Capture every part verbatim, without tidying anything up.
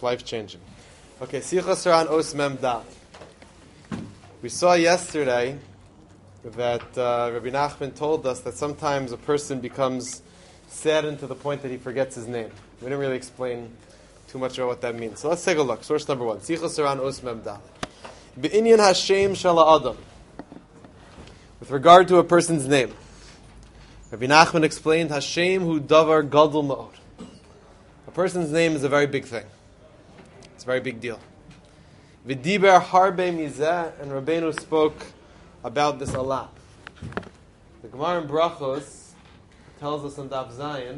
life-changing. Okay, Sichos Ran Os Mem Dal. We saw yesterday that uh, Rabbi Nachman told us that sometimes a person becomes saddened to the point that he forgets his name. We didn't really explain too much about what that means. So let's take a look. Source number one. Sichos Ran Os Mem Dal. Be'inyan Hashem Shala Adam. With regard to a person's name, Rabbi Nachman explained Hashem hu davar gadol ma'od. A person's name is a very big thing. It's a very big deal. V'diber harbe mizeh, and Rabbeinu spoke about this a lot. The Gemara in Brachos tells us on Daf Zayin,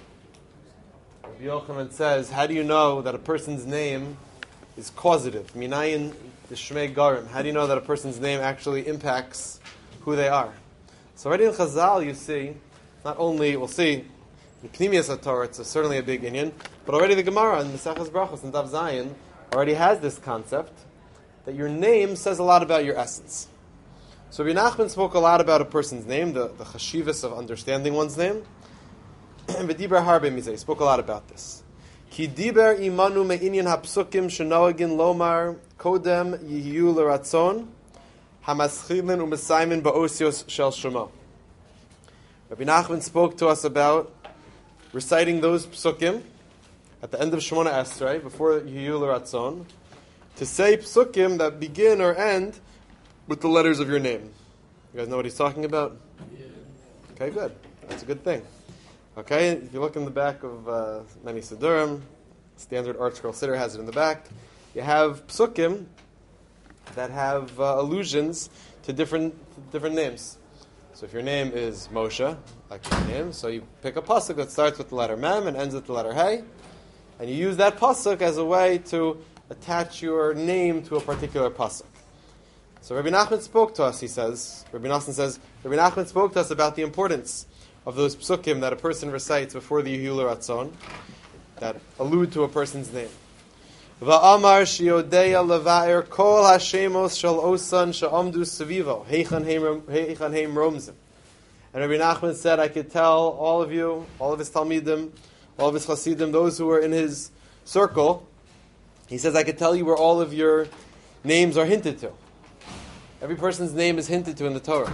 Rabbi Yochanan says, how do you know that a person's name is causative? Minayin the Shmei Garim. How do you know that a person's name actually impacts who they are? So already in Chazal you see, not only, we'll see, in Pnimius HaTorah it's a, certainly a big inyan, but already the Gemara in Maseches Brachos and Daf Zayin already has this concept that your name says a lot about your essence. So Rabbi Nachman spoke a lot about a person's name, the, the chashivas of understanding one's name. And V'diber harbe mizeh, he spoke a lot about this. Ki diber imanu me'inyan hapsukim shenoagin lomar kodem yihiyu l'ratzon hamaschilin u'mesaymin ba'osios shel shemo. Rabbi Nachman spoke to us about reciting those psukim at the end of Shemona Esrei, before Yihiyu l'ratzon, to say psukim that begin or end with the letters of your name. You guys know what he's talking about? Yeah. Okay, good. That's a good thing. Okay, if you look in the back of uh, many Siddurim, standard Art Scroll Siddur has it in the back, you have psukim that have uh, allusions to different different names. So if your name is Moshe, like your name, so you pick a pasuk that starts with the letter Mem and ends with the letter Hey, and you use that pasuk as a way to attach your name to a particular pasuk. So Rabbi Nachman spoke to us, he says, Rabbi Nachman says, Rabbi Nachman spoke to us about the importance of those psukim that a person recites before the Yihiyu l'ratzon, that allude to a person's name. Va'amar shiyodeya leva'er kol hashemos shel osan she'amdu sevivo heichan heim romzim. And Rabbi Nachman said, I could tell all of you, all of his talmidim, all of his chasidim, those who were in his circle, he says, I could tell you where all of your names are hinted to. Every person's name is hinted to in the Torah.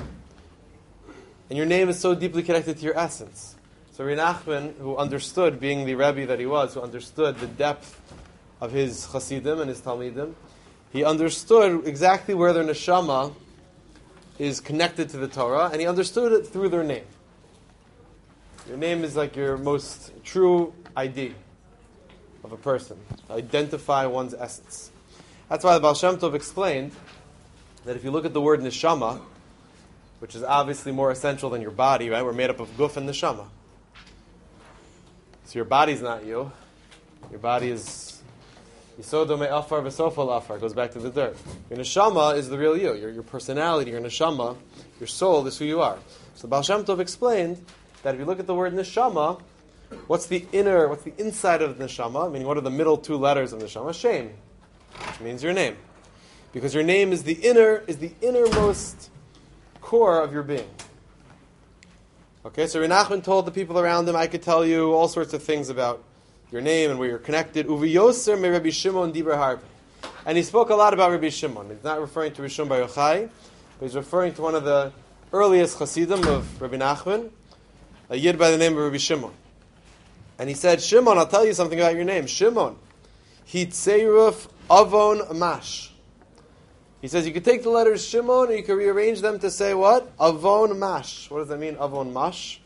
And your name is so deeply connected to your essence. So Rabbi Nachman, who understood, being the Rebbe that he was, who understood the depth of his chasidim and his talmidim, he understood exactly where their neshama is connected to the Torah, and he understood it through their name. Your name is like your most true I D of a person, to identify one's essence. That's why the Baal Shem Tov explained that if you look at the word neshama, which is obviously more essential than your body, right? We're made up of guf and neshama. So your body's not you. Your body is Yisodo me afar v'sofal afar. Goes back to the dirt. Your neshama is the real you. Your, your personality, your neshama, your soul is who you are. So Baal Shem Tov explained that if you look at the word neshama, what's the inner, what's the inside of the neshama? I mean, what are the middle two letters of neshama? Shem, which means your name. Because your name is the inner, is the innermost core of your being. Okay, so Rabbi Nachman told the people around him, I could tell you all sorts of things about your name and where you're connected. Uvi Yoser me Rabbi Shimon Diber Harbe. And he spoke a lot about Rabbi Shimon. He's not referring to Rabbi Shimon Bar Yochai, but he's referring to one of the earliest Hasidim of Rabbi Nachman, a Yid by the name of Rabbi Shimon. And he said, Shimon, I'll tell you something about your name. Shimon, Hitzeiruf Avon Mash. He says you could take the letters Shimon and you could rearrange them to say what? Avon Mash. What does that mean, Avon Mash?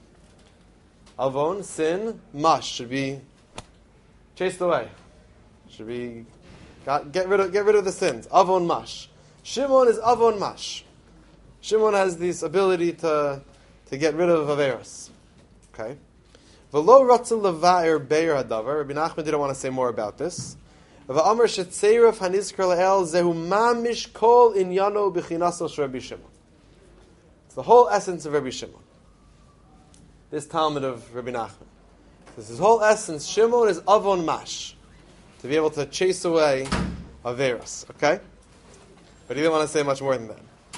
Avon, sin, Mash should be chased away. Should be got, get rid of get rid of the sins. Avon Mash. Shimon is Avon Mash. Shimon has this ability to to get rid of Averos. Okay. V'lo ratzul leva'er beir hadavar. Rabbi Nachman didn't want to say more about this. V'amar shetzeiruf hanizkar le'el zehu mamish kol inyano b'chinaso shel Rabbi Shimon. It's the whole essence of Rabbi Shimon. This Talmud of Rabbi Nachman. This his whole essence. Shimon is avon mash, to be able to chase away Averos. Okay, but he didn't want to say much more than that.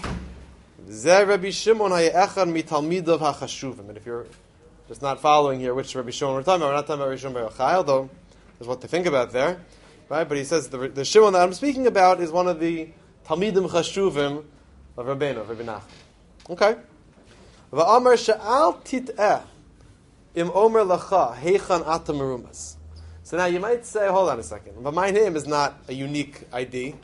Zeh Rabbi Shimon hayechad mitalmidav hachashuvim. And if you're just not following here, which Rabbi Shimon we're talking about, we're not talking about Rabbi Shimon Bar Yochai, although is what to think about there, right? But he says the, the Shimon that I'm speaking about is one of the Talmidim Chashuvim of Rabbeinu, of Rabbi Nachman. Okay. Va'amar she'al tit'eh im omer lacha heichan ata merumas. So now you might say, hold on a second, but my name is not a unique I D.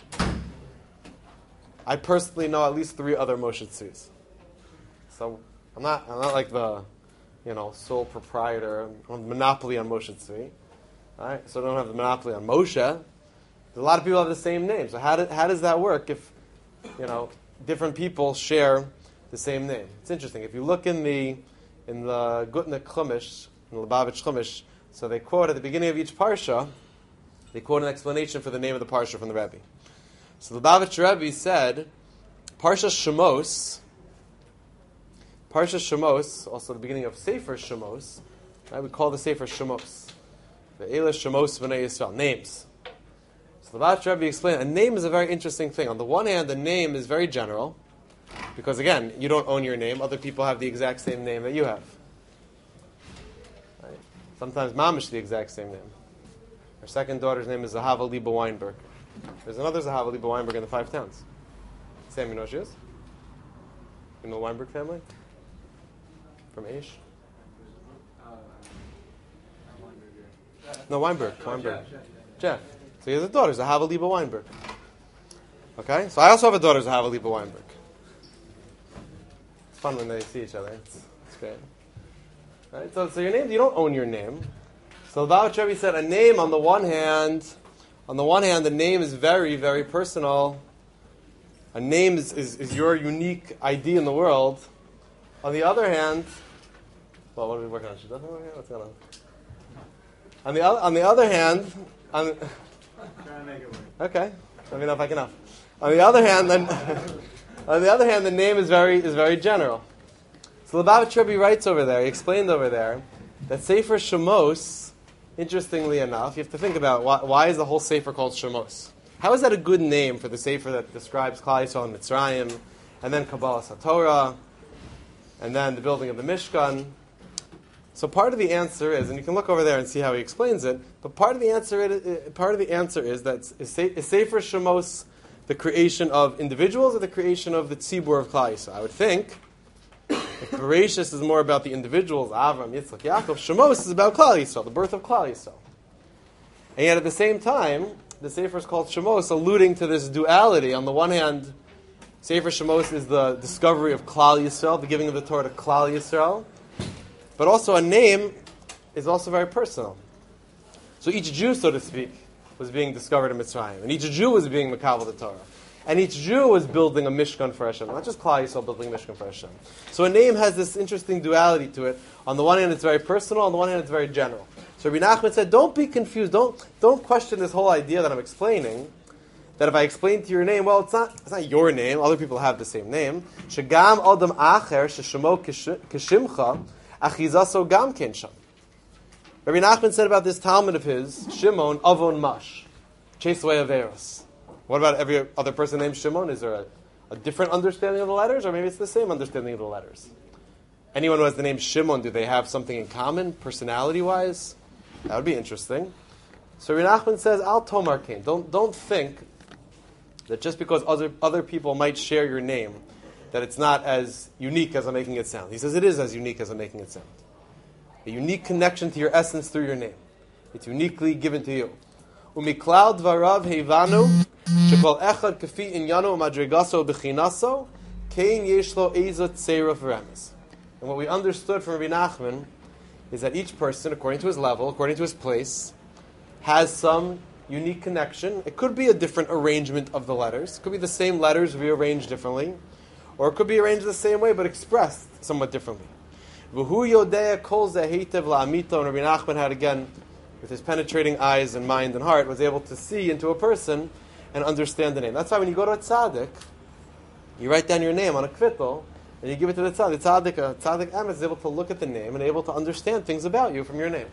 I personally know at least three other Moshe Tzvis. So I'm not, I'm not like the, you know, sole proprietor, I don't have monopoly on Moshe Tzvi. Right? So I don't have the monopoly on Moshe. A lot of people have the same name. So how, do, how does that work if, you know, different people share the same name? It's interesting. If you look in the in the Gutnik Chumash, in the Lubavitch Chumash, so they quote at the beginning of each parsha, they quote an explanation for the name of the parsha from the Rebbe. So the Lubavitch Rebbe said, Parsha Shemos, Parsha Shemos, also the beginning of Sefer Shemos, right? We call the Sefer Shemos. The Eila Shemos B'nai Yisrael, names. So the Lubavitch Rebbe explained, a name is a very interesting thing. On the one hand, the name is very general, because again, you don't own your name. Other people have the exact same name that you have. Right? Sometimes Mamish the exact same name. Her second daughter's name is Zahava Liba Weinberg. There's another Zahava Liba Weinberg in the Five Towns. Sam, you know who she is? You know the Weinberg family? From Aish? No, Weinberg. Weinberg. Jeff. So he has a daughter, Zahava Liba Weinberg. Okay? So I also have a daughter, Zahava Liba Weinberg. It's fun when they see each other. It's, it's great. Right? So, so your name, you don't own your name. So the Lubavitch Rebbe said a name on the one hand, on the one hand, the name is very, very personal. A name is, is, is your unique I D in the world. On the other hand, well, what are we working on? She doesn't work? What's going on? On the other, on the other hand, on the, trying to make it work. Okay, let me know if I can help. On the other hand, then, on the other hand, the name is very is very general. So Lubavitch Rebbe writes over there, he explained over there that Sefer Shemos, interestingly enough, you have to think about why, why is the whole Sefer called Shemos? How is that a good name for the Sefer that describes Klal Yisrael and Mitzrayim, and then Kabbalah SaTorah, and then the building of the Mishkan? So part of the answer is, and you can look over there and see how he explains it, but part of the answer is, part of the answer is that is Sefer Shemos the creation of individuals or the creation of the Tzibur of Klal Yisrael? I would think if Bereshis is more about the individuals, Avram, Yitzchak, Yaakov, Shemos is about Klal Yisrael, the birth of Klal Yisrael. And yet at the same time, the Sefer is called Shemos, alluding to this duality. On the one hand, Sefer Shemos is the discovery of Klal Yisrael, the giving of the Torah to Klal Yisrael. But also a name is also very personal. So each Jew, so to speak, was being discovered in Mitzrayim. And each Jew was being Mekabel the Torah. And each Jew was building a Mishkan for Hashem. Not just Klal Yisrael building a Mishkan for Hashem. So a name has this interesting duality to it. On the one hand, it's very personal. On the one hand, it's very general. So Rabbi Nachman said, don't be confused. Don't, don't question this whole idea that I'm explaining. That if I explain to your name, well, it's not, it's not your name. Other people have the same name. Shegam Adam Acher Sheshemo Kishimcha Achizaso Gam Ken Sham. Rabbi Nachman said about this Talmud of his, Shimon Avon Mash, chase away Averos. What about every other person named Shimon? Is there a, a different understanding of the letters, or maybe it's the same understanding of the letters? Anyone who has the name Shimon, do they have something in common, personality-wise? That would be interesting. So Rabbi Nachman says, Al Tomar Kain. Don't don't think that just because other other people might share your name, that it's not as unique as I'm making it sound. He says it is as unique as I'm making it sound. A unique connection to your essence through your name. It's uniquely given to you. Umiklal dvarav heivanu shekol echad kafi inyano madrigaso b'chinaso kein yeshlo ezot tzera v'remes. And what we understood from Rabbi Nachman is that each person, according to his level, according to his place, has some unique connection. It could be a different arrangement of the letters. It could be the same letters rearranged differently. Or it could be arranged the same way, but expressed somewhat differently. V'hu yodea kol zeh heitev la'amito. And Rabbi Nachman had, again, with his penetrating eyes and mind and heart, was able to see into a person and understand the name. That's why when you go to a tzaddik, you write down your name on a kvittel, and you give it to the tzaddik. The tzaddik, a tzaddik emes, is able to look at the name and able to understand things about you from your name.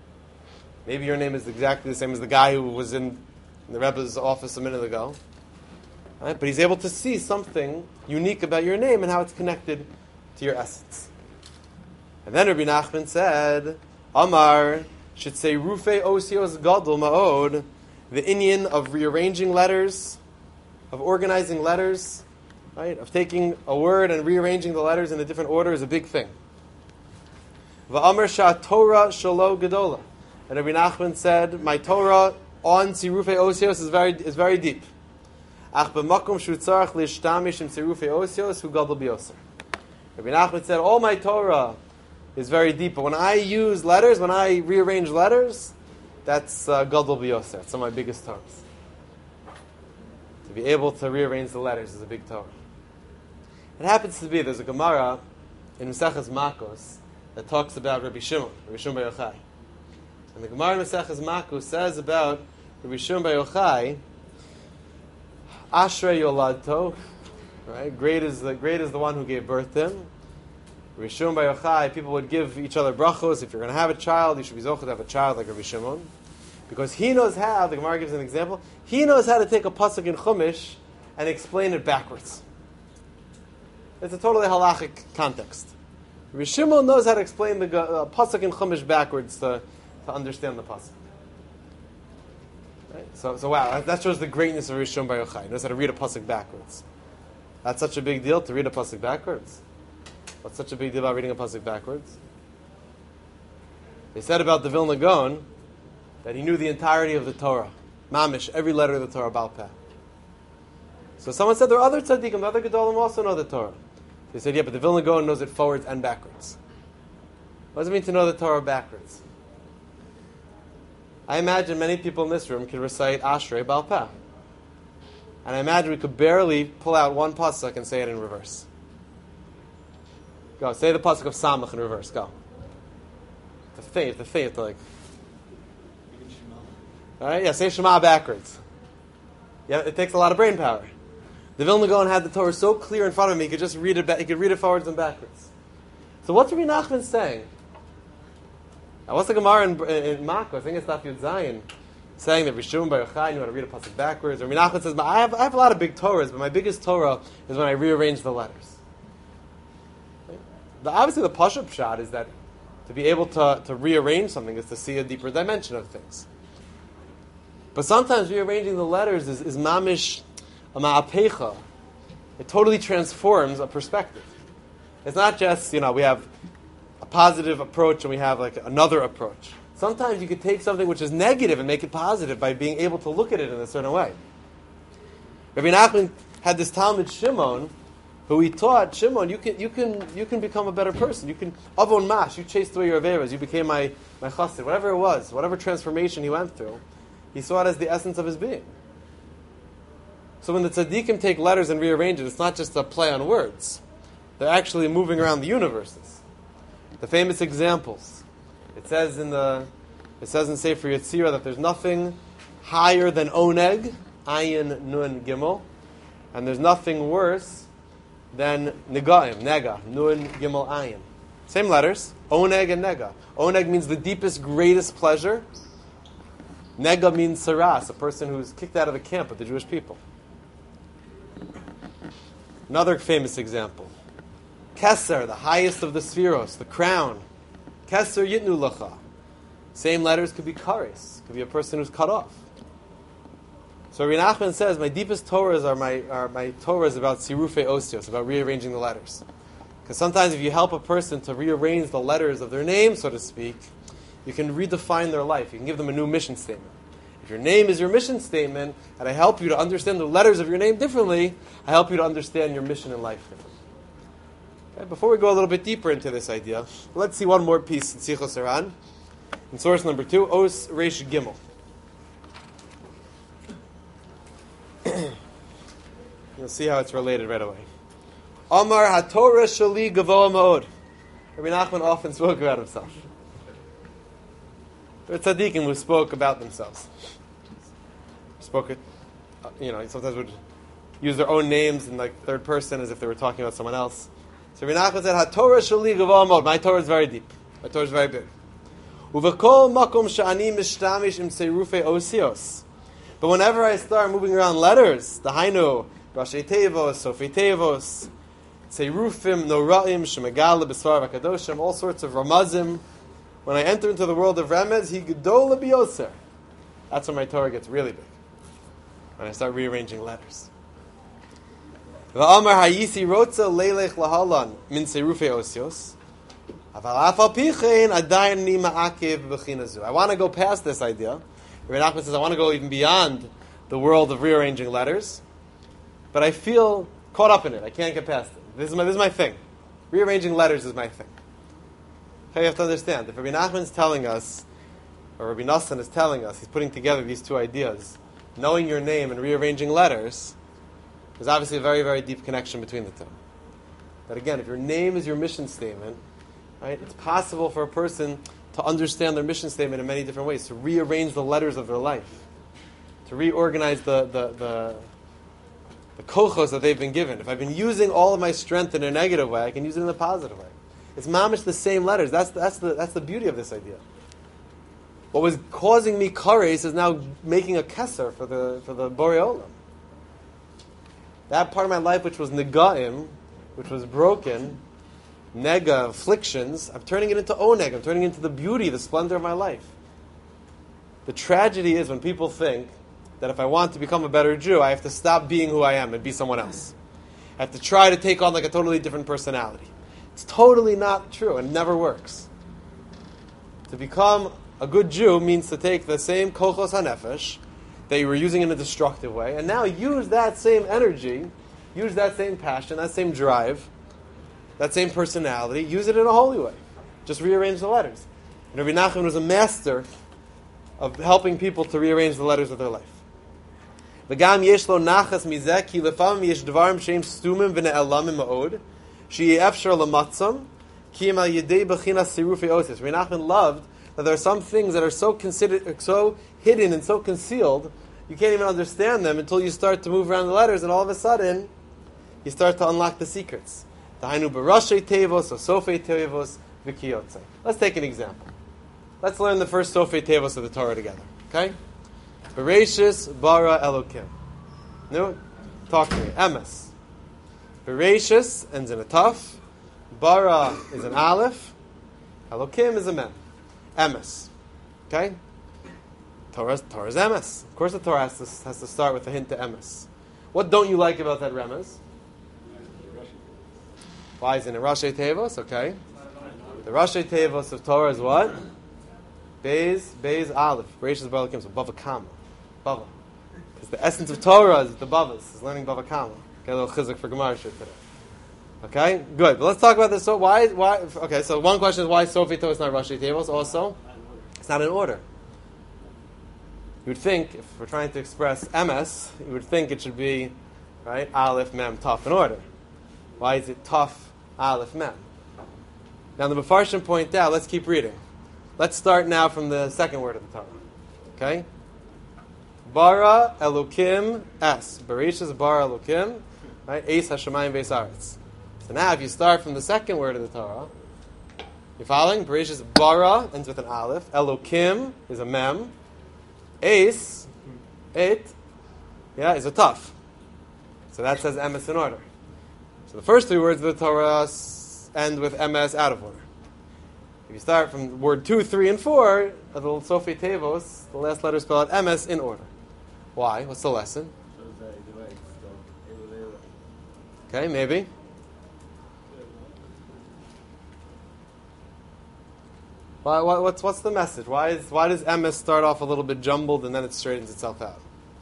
Maybe your name is exactly the same as the guy who was in the Rebbe's office a minute ago. Right? But he's able to see something unique about your name and how it's connected to your essence. And then Rabbi Nachman said, Amar should say Rufe Osios Gadol Ma'od, the inyan of rearranging letters, of organizing letters, right? Of taking a word and rearranging the letters in a different order is a big thing. Va'amar Shah Torah Shalo Gedola. And Rabbi Nachman said, my Torah on Tzirufei Osios is very is very deep. Ach b'makom shu tzarach lishtamish im Tzirufei Osios hu gadol b'yoser. Rabbi Nachman said, all my Torah is very deep, but when I use letters, when I rearrange letters, that's uh, gadol b'yoser. That's some of my biggest Torahs. To be able to rearrange the letters is a big Torah. It happens to be, there's a Gemara in Maseches Makos that talks about Rabbi Shimon, Rabbi Shimon Bar Yochai. And the Gemara in Maseches Makos says about Rabbi Shimon Bar Yochai, Ashrei Yoladto, right? Great is the great is the one who gave birth to him. Rabbi Shimon Bar Yochai, people would give each other brachos. If you're going to have a child, you should be zocheh to have a child like Rabbi Shimon, because he knows how. The Gemara gives an example. He knows how to take a pasuk in Chumash and explain it backwards. It's a totally halachic context. Rabbi Shimon knows how to explain the uh, pasuk in Chumash backwards to, to understand the pasuk. Right? So, so wow, that, that shows the greatness of Rabbi Shimon Bar Yochai. He knows how to read a pasuk backwards. That's such a big deal to read a pasuk backwards. What's such a big deal about reading a pasuk backwards? They said about the Vilna Gaon that he knew the entirety of the Torah, mamish, every letter of the Torah, Baal Peh. So someone said there are other tzaddikim, other gedolim also know the Torah. They said, yeah, but the Vilna Gaon knows it forwards and backwards. What does it mean to know the Torah backwards? I imagine many people in this room could recite Ashrei Baal Peh. And I imagine we could barely pull out one pasuk and say it in reverse. Go, say the pasuk of Samach in reverse, go. The faith, the faith, like. Alright, yeah, say Shema backwards. Yeah, it takes a lot of brain power. The Vilna Gaon had the Torah so clear in front of him, he could just read it. Ba- he could read it forwards and backwards. So what's Rabbi Nachman saying? Now, what's the Gemara in, in, in Makos? I think it's Daf Yud Zayin, saying that Rabbi Shimon Bar Yochai knew how to read a pasuk backwards. Rabbi Nachman says, I have, I have a lot of big Torahs, but my biggest Torah is when I rearrange the letters. The, obviously, the Pashup shot is that to be able to, to rearrange something is to see a deeper dimension of things. But sometimes rearranging the letters is, is mamish a ma'apecha. It totally transforms a perspective. It's not just, you know, we have a positive approach and we have like another approach. Sometimes you could take something which is negative and make it positive by being able to look at it in a certain way. Rabbi Nachman had this Talmud Shimon, who he taught, Shimon, you can you can you can become a better person. You can avon mash, you chased away your averas, you became my my chassid, whatever it was, whatever transformation he went through. He saw it as the essence of his being. So when the tzaddikim take letters and rearrange it, it's not just a play on words. They're actually moving around the universes. The famous examples. It says in the it says in Sefer Yetzirah that there's nothing higher than oneg, ayin nun gimel, and there's nothing worse than negaim, nega, nun gimel ayin. Same letters, oneg and nega. Oneg means the deepest, greatest pleasure. Nega means saras, a person who's kicked out of the camp of the Jewish people. Another famous example. Keser, the highest of the spheros, the crown. Keser yitnu lacha. Same letters could be kares, could be a person who's cut off. So Rabbi Nachman says, my deepest Torahs are my are my Torahs about sirufei osios, about rearranging the letters. Because sometimes if you help a person to rearrange the letters of their name, so to speak, you can redefine their life. You can give them a new mission statement. If your name is your mission statement, and I help you to understand the letters of your name differently, I help you to understand your mission in life differently. Okay, before we go a little bit deeper into this idea, let's see one more piece in Sichos Haran. In source number two, Os Reish Gimel. You'll see how it's related right away. Amar HaTorah Shali Gavoa Ma'od. Rabbi Nachman often spoke about himself. There are tzaddikim who spoke about themselves. Spoke it, you know, sometimes would use their own names in like third person as if they were talking about someone else. So Rabbi Nachman said, HaTorah Shali Gavoa Ma'od. My Torah is very deep. My Torah is very big. Uvekol makom sha'ani mishtamish im seirufei osios. But whenever I start moving around letters, the Hainu, Rashi Tevos, Sofi Tevos, Seirufim, Noraim, Shemegala, Besvar, Vakadoshim, all sorts of Ramazim, When I enter into the world of remez, he gedola biyoser. That's when my Torah gets really big. When I start rearranging letters. V'amar hayisi rotza leilech lahalan min serufei osios. Aval afal pichein adayin ni ma'akev b'chinazu. I want to go past this idea. Rabbi Nachman says I want to go even beyond the world of rearranging letters, but I feel caught up in it. I can't get past it. This is my, this is my thing. Rearranging letters is my thing. Okay, you have to understand. If Rabbi Nachman is telling us, or Rabbi Nassan is telling us, he's putting together these two ideas, knowing your name and rearranging letters, there's obviously a very, very deep connection between the two. But again, if your name is your mission statement, right, it's possible for a person to understand their mission statement in many different ways, to rearrange the letters of their life, to reorganize the the the, the kochos that they've been given. If I've been using all of my strength in a negative way, I can use it in a positive way. It's mamish the same letters. That's that's the that's the beauty of this idea. What was causing me kares is now making a keser for the for the Borei Olam. That part of my life which was negaim, which was broken, nega, afflictions, I'm turning it into oneg. I'm turning it into the beauty, the splendor of my life. The tragedy is when people think that if I want to become a better Jew, I have to stop being who I am and be someone else. I have to try to take on like a totally different personality. It's totally not true and never works. To become a good Jew means to take the same kochos hanefesh that you were using in a destructive way, and now use that same energy, use that same passion, that same drive, that same personality, use it in a holy way. Just rearrange the letters. And Rabbi Nachman was a master of helping people to rearrange the letters of their life. V'gam yesh lo nachas mizeh ki lefam yesh dvarim sheim stumim v'ne'elamim ma'od she'yeh efshar lamatzam ki im al yedei b'chinas sirufei osis. Rabbi Nachman loved that there are some things that are so considered, so hidden and so concealed, you can't even understand them until you start to move around the letters, and all of a sudden, you start to unlock the secrets. Dahainu b'rashei tevos, or sofei tevos, v'kiyotzei. Let's take an example. Let's learn the first sofei tevos of the Torah together. Okay? Bereshis bara Elokim. No? Talk to me. Emes. Bereshis ends in a taf. Bara is an aleph. Elokim is a mem. Emes. Okay? Torah, Torah's emes. Of course the Torah has to, has to start with a hint to emes. What don't you like about that remez? Why is it in Rashi Tevos? Okay. The Rashi Tevos of Torah is what? Beis, Beis Aleph. Bereshis bara Elokim. So Bava Kama. Bava. Because the essence of Torah is the Bavas. Is learning Bava Kama. Get a little chizuk for Gemara shit today. Okay, good. But let's talk about this. So why? Why? Okay. So one question is why Sofei Tevos is not Rashi Tevos. Also, it's not in order. You would think if we're trying to express M S, you would think it should be right Aleph Mem Taf in order. Why is it Taf Aleph Mem? Now the Mefarshim point out. Let's keep reading. Let's start now from the second word of the Torah. Okay. Bara Elokim Es. Bereshis bara Elokim. Right. Eis Hashemayim Beis Aretz. So now, if you start from the second word of the Torah, you're following? Bereshis bara ends with an aleph. Elokim is a mem. Eis, it, yeah, is a taf. So that says emes in order. So the first three words of the Torah end with emes out of order. If you start from word two, three, and four, the little Sofei Tevos, the last letter spell out emes in order. Why? What's the lesson? Okay, maybe. Why, why, what's what's the message? Why is why does emes start off a little bit jumbled and then it straightens itself out?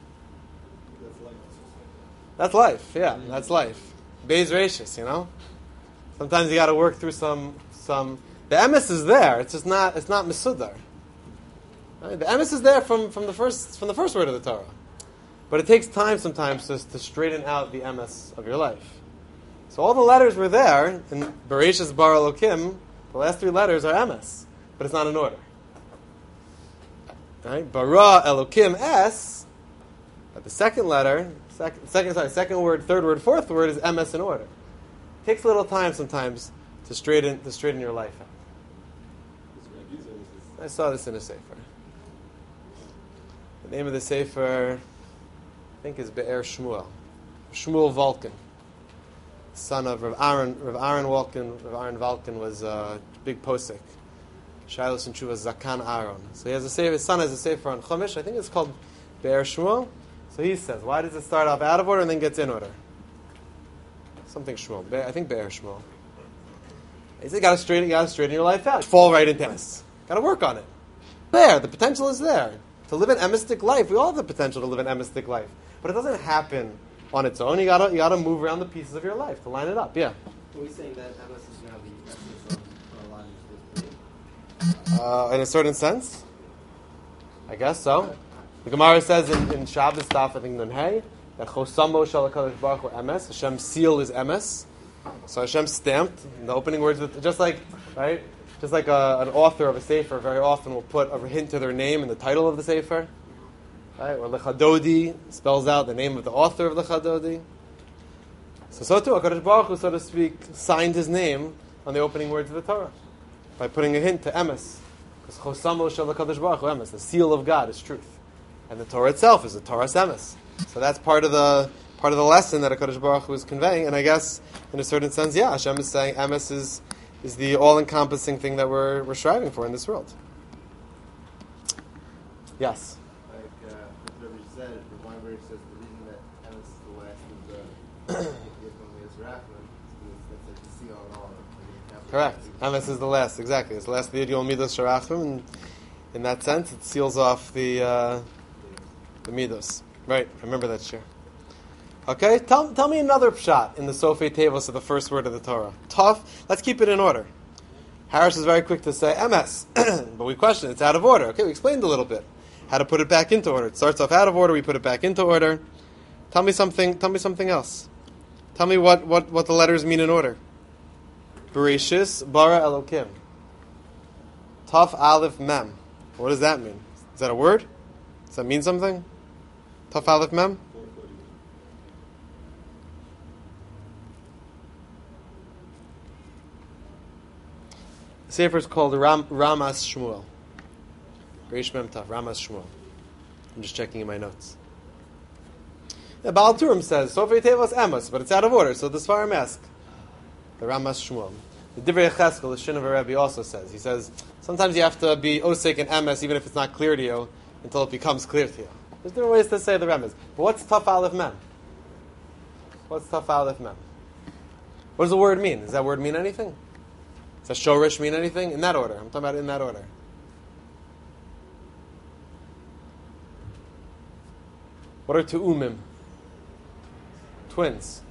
That's life. Yeah, that's life. Beis Reishis, you know. Sometimes you got to work through some some. The emes is there. It's just not. It's not mesudar. Right? The emes is there from, from the first from the first word of the Torah, but it takes time sometimes to to straighten out the emes of your life. So all the letters were there in Bereshis bara Elokim. The last three letters are emes. But it's not in order. Right? Bara Elokim Es. But the second letter, second, second, sorry, second word, third word, fourth word is emes in order. It takes a little time sometimes to straighten to straighten your life out. I saw this in a sefer. The name of the sefer, I think, is Be'er Shmuel. Shmuel Volkin, son of Rav Aaron. Rav Aaron Volkin. Rav Aaron Volkin was a big posek. Shilas and Tshuva Zakan Aaron. So he has a sefer, his son has a sefer on Chumash. I think it's called Be'er Shmuel. So he says, why does it start off out of order and then gets in order? Something Shmuel. Be- I think Be'er Shmuel. He said, you got to straighten, you got to straighten your life out. Fall right into emes. Got to work on it. There, the potential is there to live an emistic life. We all have the potential to live an emistic life, but it doesn't happen on its own. You got to you got to move around the pieces of your life to line it up. Yeah. Are we saying that emes is now the essence of our lives? Uh, in a certain sense, I guess so. The Gemara says in, in Shabbos Daf, I think Nun Hey, that Chosamo Shal HaKadosh Baruch Hu emes. Hashem's seal is emes. So Hashem stamped in the opening words, with, just like right, just like a, an author of a sefer very often will put a hint to their name in the title of the sefer, right? Or Lechadodi spells out the name of the author of Lechadodi. So so too, HaKadosh Baruch Hu, so to speak, signed his name on the opening words of the Torah by putting a hint to emes, because Chosamo Shel HaKadosh Baruch Hu emes, the seal of God is truth, and the Torah itself is the Torah's emes. So that's part of the part of the lesson that HaKadosh Baruch Hu is conveying, and I guess in a certain sense, yeah, Hashem is saying emes is is the all-encompassing thing that we're we're striving for in this world. Yes. Like uh, what Rabbi said, the one where it says the reason that emes is the last of the Yisrael is Rachman, that's like the seal and all. Correct. Emes is the last, exactly. It's the last of the Yidul Midos Sharachim, and in that sense, it seals off the uh, the Midos. Right, remember that share. Okay, tell, tell me another pshat in the Sofei Tevos of the first word of the Torah. Tough, let's keep it in order. Harris is very quick to say emes, but we question, it's out of order. Okay, we explained a little bit how to put it back into order. It starts off out of order, we put it back into order. Tell me something, tell me something else. Tell me what, what, what the letters mean in order. Bereshis, bara Elokim. Taf Aleph Mem. What does that mean? Is that a word? Does that mean something? Taf Aleph Mem? The sefer is called Ram, Ramas Shmuel. Reish Mem Tav, Ramas Shmuel. I'm just checking in my notes. Yeah, Baal Turim says, Sofei Tevos emes, but it's out of order, so the Sfarim ask. The Ramas Shmuel. The Divrei Cheskel, the Shin of a Rebbe, also says. He says, sometimes you have to be osek in emes, even if it's not clear to you, until it becomes clear to you. There's different ways to say the Remez. But what's Taf Aleph Mem? What's Taf Aleph Mem? What does the word mean? Does that word mean anything? Does Shorish mean anything? In that order. I'm talking about in that order. What are Tu'umim? Twins.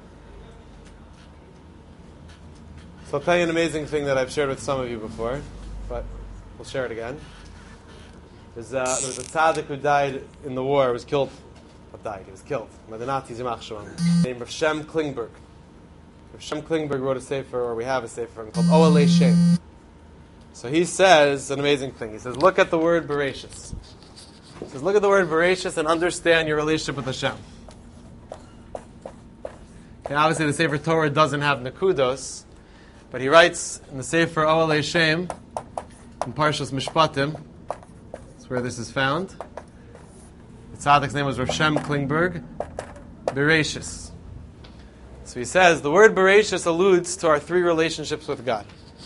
So I'll tell you an amazing thing that I've shared with some of you before, but we'll share it again. There's, uh, there was a tzaddik who died in the war, was killed, not died, he was killed, by the Nazis in Machshon, named Rav Shem Klingberg. Rav Shem Klingberg wrote a sefer, or we have a sefer, called Oalei Shem. So he says an amazing thing. He says, look at the word Bereshis. He says, look at the word Bereshis and understand your relationship with Hashem. Okay, obviously the Sefer Torah doesn't have Nekudos, but he writes in the Sefer Oalei Shem, in Parshas Mishpatim, that's where this is found. The tzaddik's name was Rav Shem Klingberg, Bereshis. So he says, the word Bereshis alludes to our three relationships with God.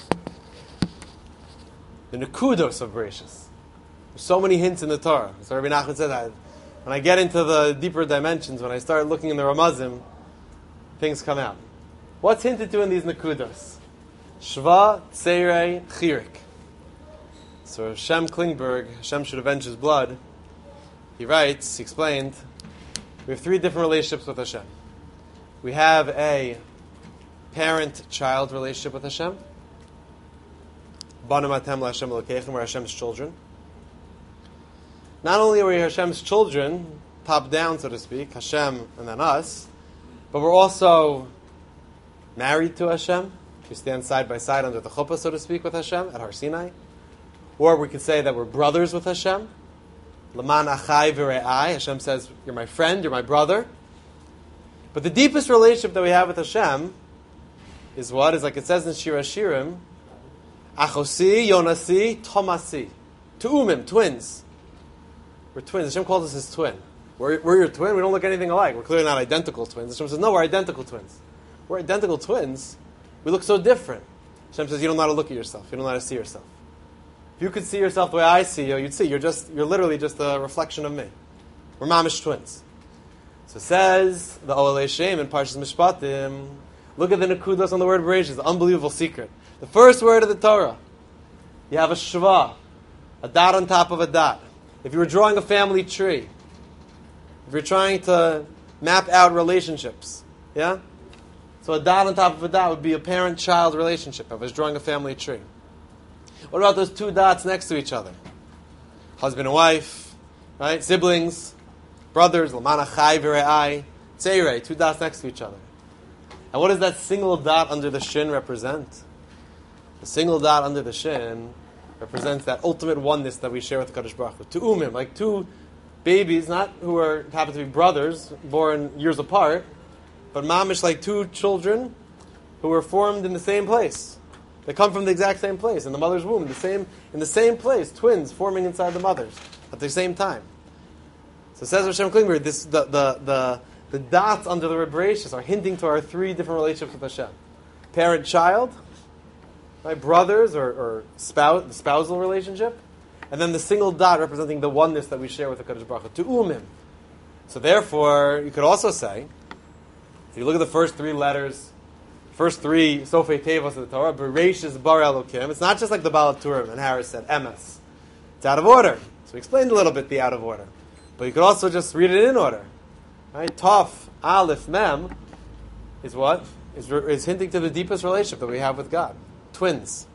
The Nekudos of Bereshis. There's so many hints in the Torah. So Rabbi Nachman said that. When I get into the deeper dimensions, when I start looking in the Ramazim, things come out. What's hinted to in these Nekudos? Shva, Tzeirei, Chirik. So Shem Klingberg, Hashem should avenge his blood, he writes, he explained, we have three different relationships with Hashem. We have a parent-child relationship with Hashem. Banu matem LaHashem Elokeichem, we're Hashem's children. Not only are we Hashem's children, top down, so to speak, Hashem and then us, but we're also married to Hashem. We stand side by side under the chuppah, so to speak, with Hashem at Har Sinai. Or we could say that we're brothers with Hashem. L'man achai v're'ai. Hashem says, you're my friend, you're my brother. But the deepest relationship that we have with Hashem is what? Is like it says in Shir HaShirim, Achosi, Yonasi, Tomasi. Tu'umim, twins. We're twins. Hashem calls us his twin. We're, we're your twin. We don't look anything alike. We're clearly not identical twins. Hashem says, no, we're identical twins. We're identical twins. We look so different. Hashem says, you don't know how to look at yourself. You don't know how to see yourself. If you could see yourself the way I see you, you'd see you're just you're literally just a reflection of me. We're mamish twins. So says the Olei Shem in Parshas Mishpatim. Look at the nekudas on the word Bereshis, the unbelievable secret. The first word of the Torah. You have a shva, a dot on top of a dot. If you were drawing a family tree, if you're trying to map out relationships, yeah? So a dot on top of a dot would be a parent-child relationship. If I was drawing a family tree. What about those two dots next to each other? Husband and wife, right? Siblings, brothers, lamana chai v're'ai, tzeirei, two dots next to each other. And what does that single dot under the shin represent? The single dot under the shin represents that ultimate oneness that we share with Kadosh Baruch Hu. Two umim, like two babies, not who are happen to be brothers, born years apart, but mamish like two children who were formed in the same place. They come from the exact same place, in the mother's womb, in the same in the same place, twins forming inside the mothers at the same time. So says Hashem Klingberg, this the the the the dots under the Bereshis are hinting to our three different relationships with Hashem: parent-child, right? Brothers or, or spouse, the spousal relationship, and then the single dot representing the oneness that we share with the Kadosh Baruch Hu, to umim. So therefore, you could also say, if you look at the first three letters. First three Sofei Tevos of the Torah, Bereshis Bar Elokim. It's not just like the Baal Turim and Harris said, Emes. It's out of order. So we explained a little bit the out of order. But you could also just read it in order. Right? Tov, Aleph, Mem is what? Is, is hinting to the deepest relationship that we have with God. Twins.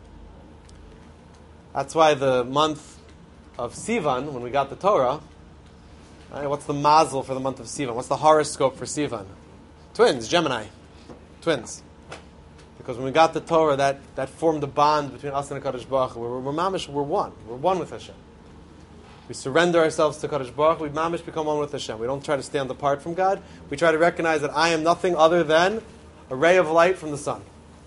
That's why the month of Sivan, when we got the Torah, right, what's the mazel for the month of Sivan? What's the horoscope for Sivan? Twins, Gemini. Twins. Because when we got the Torah, that, that formed a bond between us and the Kadosh Baruch Hu. We're, we're mamish, we're one. We're one with Hashem. We surrender ourselves to Kadosh Baruch Hu. We mamish become one with Hashem. We don't try to stand apart from God. We try to recognize that I am nothing other than a ray of light from the sun.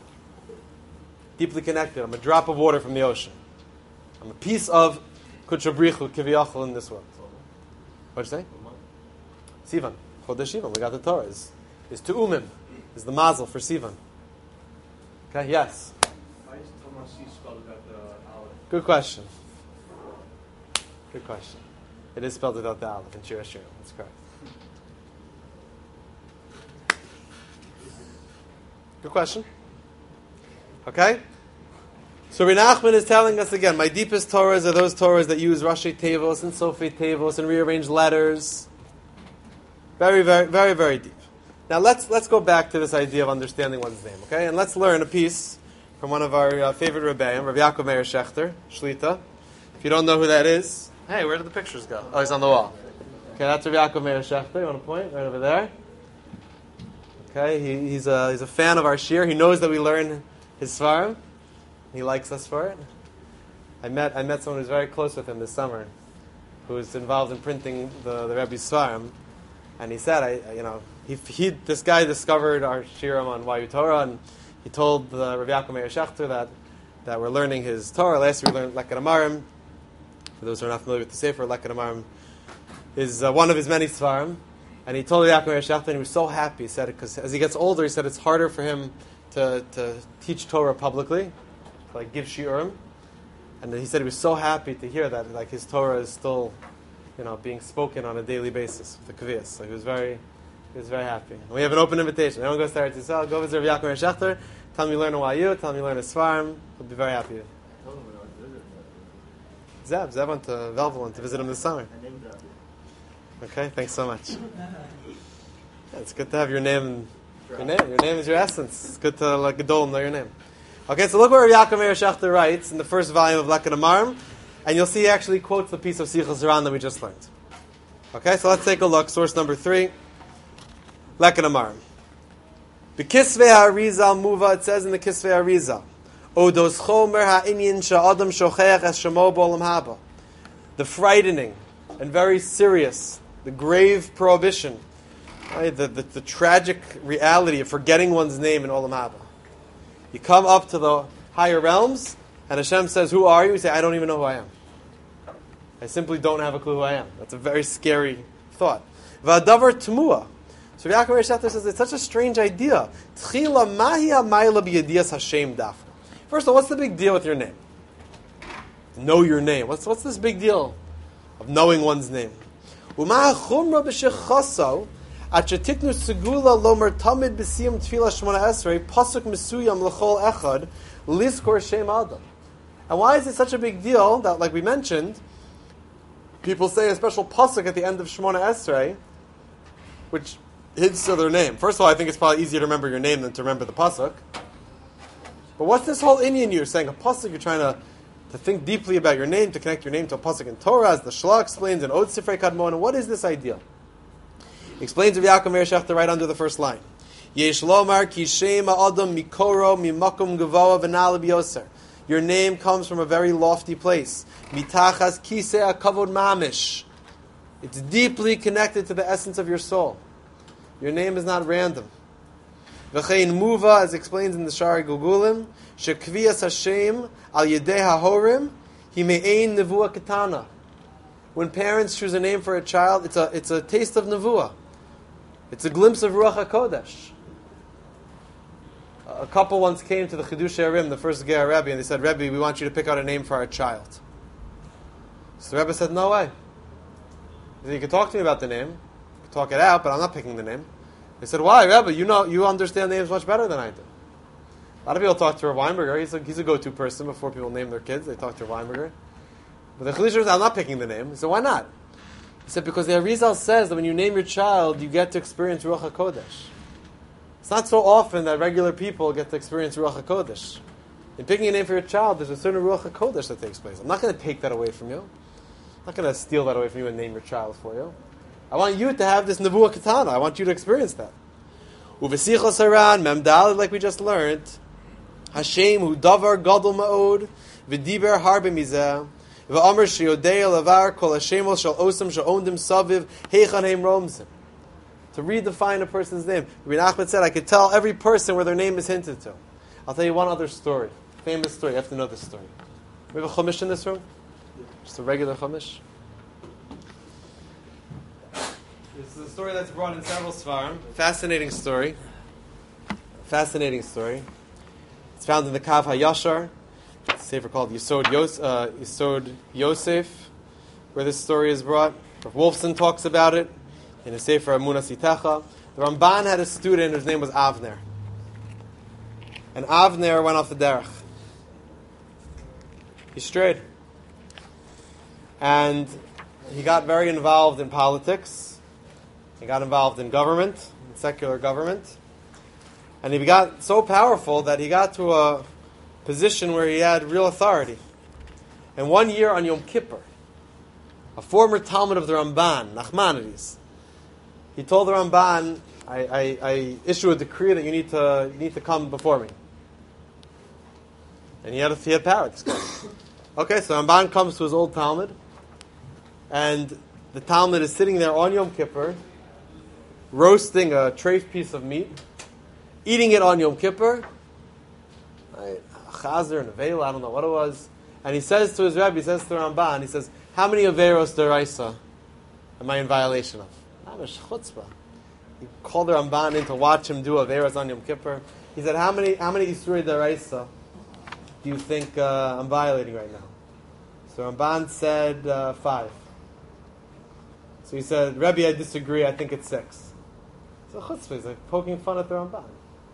Deeply connected. I'm a drop of water from the ocean. I'm a piece of Kudsha Brichu, Kiviyachal in this world. What'd you say? Sivan. Chodesh Sivan. We got the Torah. Is is to umim. Is the mazel for Sivan. Okay, yes? Why is Thomas C spelled without the aleph? Good question. Good question. It is spelled without the aleph in Shira Shira. That's correct. Good question. Okay? So Rabbi Nachman is telling us again, my deepest Torahs are those Torahs that use Rashi Tevos and Sofei Tevos and rearrange letters. Very, very, very, very deep. Now let's let's go back to this idea of understanding one's name, okay? And let's learn a piece from one of our uh, favorite Rebbeim, Rav Yaakov Meir Shechter, Shlita. If you don't know who that is, hey, where did the pictures go? Oh, he's on the wall. Okay, that's Rav Yaakov Meir Shechter. You want to point? Right over there. Okay, he, he's, a, he's a fan of our shir. He knows that we learn his svarim. He likes us for it. I met I met someone who's very close with him this summer, who was involved in printing the, the Rebbe's svarim. And he said, I, you know, he, he this guy discovered our shirim on Vayu Torah, and he told the Rav Yaakov Meir Shechter that, that we're learning his Torah. Last year we learned Leket Amarim. For those who are not familiar with the Sefer, Leket Amarim is uh, one of his many svarim. And he told Rav Yaakov Meir Shechter, and he was so happy. He said, because as he gets older, he said it's harder for him to, to teach Torah publicly, to like give shiurim. And he said he was so happy to hear that, like his Torah is still, you know, being spoken on a daily basis with the Kaviyas. So he was very, he was very happy. And we have an open invitation. Everyone goes to Eretz Yisrael, go visit Rav Yaakov Meir Shechter, tell him you learn a Y U, tell him you learn a Svarim. He'll be very happy. Zeb, Zeb went to Velvelin to visit him this summer. Okay, thanks so much. Yeah, it's good to have your name. Your name, your name is your essence. It's good to like Gadol know your name. Okay, so look what Rav Yaakov Meir Shechter writes in the first volume of Leket Amarim, and you'll see he actually quotes the piece of Sichos Haran that we just learned. Okay, so let's take a look. Source number three, Leket Amarim. The Kisvei HaArizal Muva, it says in the Kisvei HaArizal, Odos Chomer HaInyin Sha'adam Shocheach Es Shemo B'Olam Haba. The frightening and very serious, the grave prohibition, right? the, the, the tragic reality of forgetting one's name in Olam Haba. You come up to the higher realms, and Hashem says, who are you? You say, I don't even know who I am. I simply don't have a clue who I am. That's a very scary thought. V'adavar T'mua. So Yaakov Meir Shechter says, it's such a strange idea. Tchila mahia ma'ila b'yediyas Hashem dafka. First of all, what's the big deal with your name? know your name. What's what's this big deal of knowing one's name? Uma chumra b'shechaso at shetiknu segula lomer tamid b'siyam tefillah shmona esrei pasuk mesuyam l'chol echad lizkor shem adam. And why is it such a big deal that, like we mentioned, people say a special pasuk at the end of Shemona Esrei, which hints to their name? First of all, I think it's probably easier to remember your name than to remember the pasuk. But what's this whole Indian you're saying? A pasuk, you're trying to, to think deeply about your name, to connect your name to a pasuk in Torah, as the Shlah explains in Od Sifrei Kadmon. And what is this idea? He explains of Yaakov Meir Shechter right under the first line. Yesh lomar ki shem ha'adam mikoro mimakum gavoa v'nala b'yoser. Your name comes from a very lofty place. Mitachas kisei hakavod mamish. It's deeply connected to the essence of your soul. Your name is not random. V'chein muva, as explains in the Shari Gugulim, shekviyas Hashem al yedei hahorim hi me'ein nevuah ketana. When parents choose a name for a child, it's a it's a taste of nevuah. It's a glimpse of Ruach HaKodesh. A couple once came to the Chidushei Arim, the first Ger Rebbe, and they said, Rebbe, we want you to pick out a name for our child. So the Rebbe said, no way. He said, you can talk to me about the name, you can talk it out, but I'm not picking the name. They said, why, Rebbe? You know, you understand names much better than I do. A lot of people talk to Rav Weinberger. He's a, he's a go-to person before people name their kids. They talk to Rav Weinberger. But the Chidushei Arim said, I'm not picking the name. He said, why not? He said, because the Arizal says that when you name your child, you get to experience Ruach HaKodesh. It's not so often that regular people get to experience Ruach HaKodesh. In picking a name for your child, there's a certain Ruach HaKodesh that takes place. I'm not going to take that away from you. I'm not going to steal that away from you and name your child for you. I want you to have this Nevuah Ketana. I want you to experience that. Uvesichos haran, memdal, like we just learned, Hashem hu davar gadol ma'od, v'diber harbe mizeh, v'amr sheyodei lavar kol hashemol shal osam shal ondim saviv, heichan heim romzim. To redefine a person's name. Rabbi Nachman said, I could tell every person where their name is hinted to. I'll tell you one other story. Famous story. You have to know this story. We have a chumash in this room? Just a regular chumash. This is a story that's brought in several svarim. Fascinating story. Fascinating story. It's found in the Kav HaYashar. It's a sefer called Yisod, Yos, uh, Yisod Yosef, where this story is brought. Rav Wolfson talks about it in a sefer Emunas Itecha. The Ramban had a student whose name was Avner. And Avner went off the derech. He strayed. And he got very involved in politics. He got involved in government, in secular government. And he got so powerful that he got to a position where he had real authority. And one year on Yom Kippur, a former Talmud of the Ramban, Nachmanides, he told the Ramban, I, I, I issue a decree that you need to you need to come before me. And he had, a, he had power. Okay, so Ramban comes to his old Talmud, and the Talmud is sitting there on Yom Kippur, roasting a treif piece of meat, eating it on Yom Kippur, right, a chazer and a veil, I don't know what it was, and he says to his Rebbe, he says to Ramban, he says, how many averos deraisa am I in violation of? Chutzpah. He called the Ramban in to watch him do averos on Yom Kippur. He said, how many how many Isurei Daraisa do you think uh, I'm violating right now? So Ramban said uh, five. So he said, Rebbe, I disagree, I think it's six. So chutzpah, he's like poking fun at the Ramban.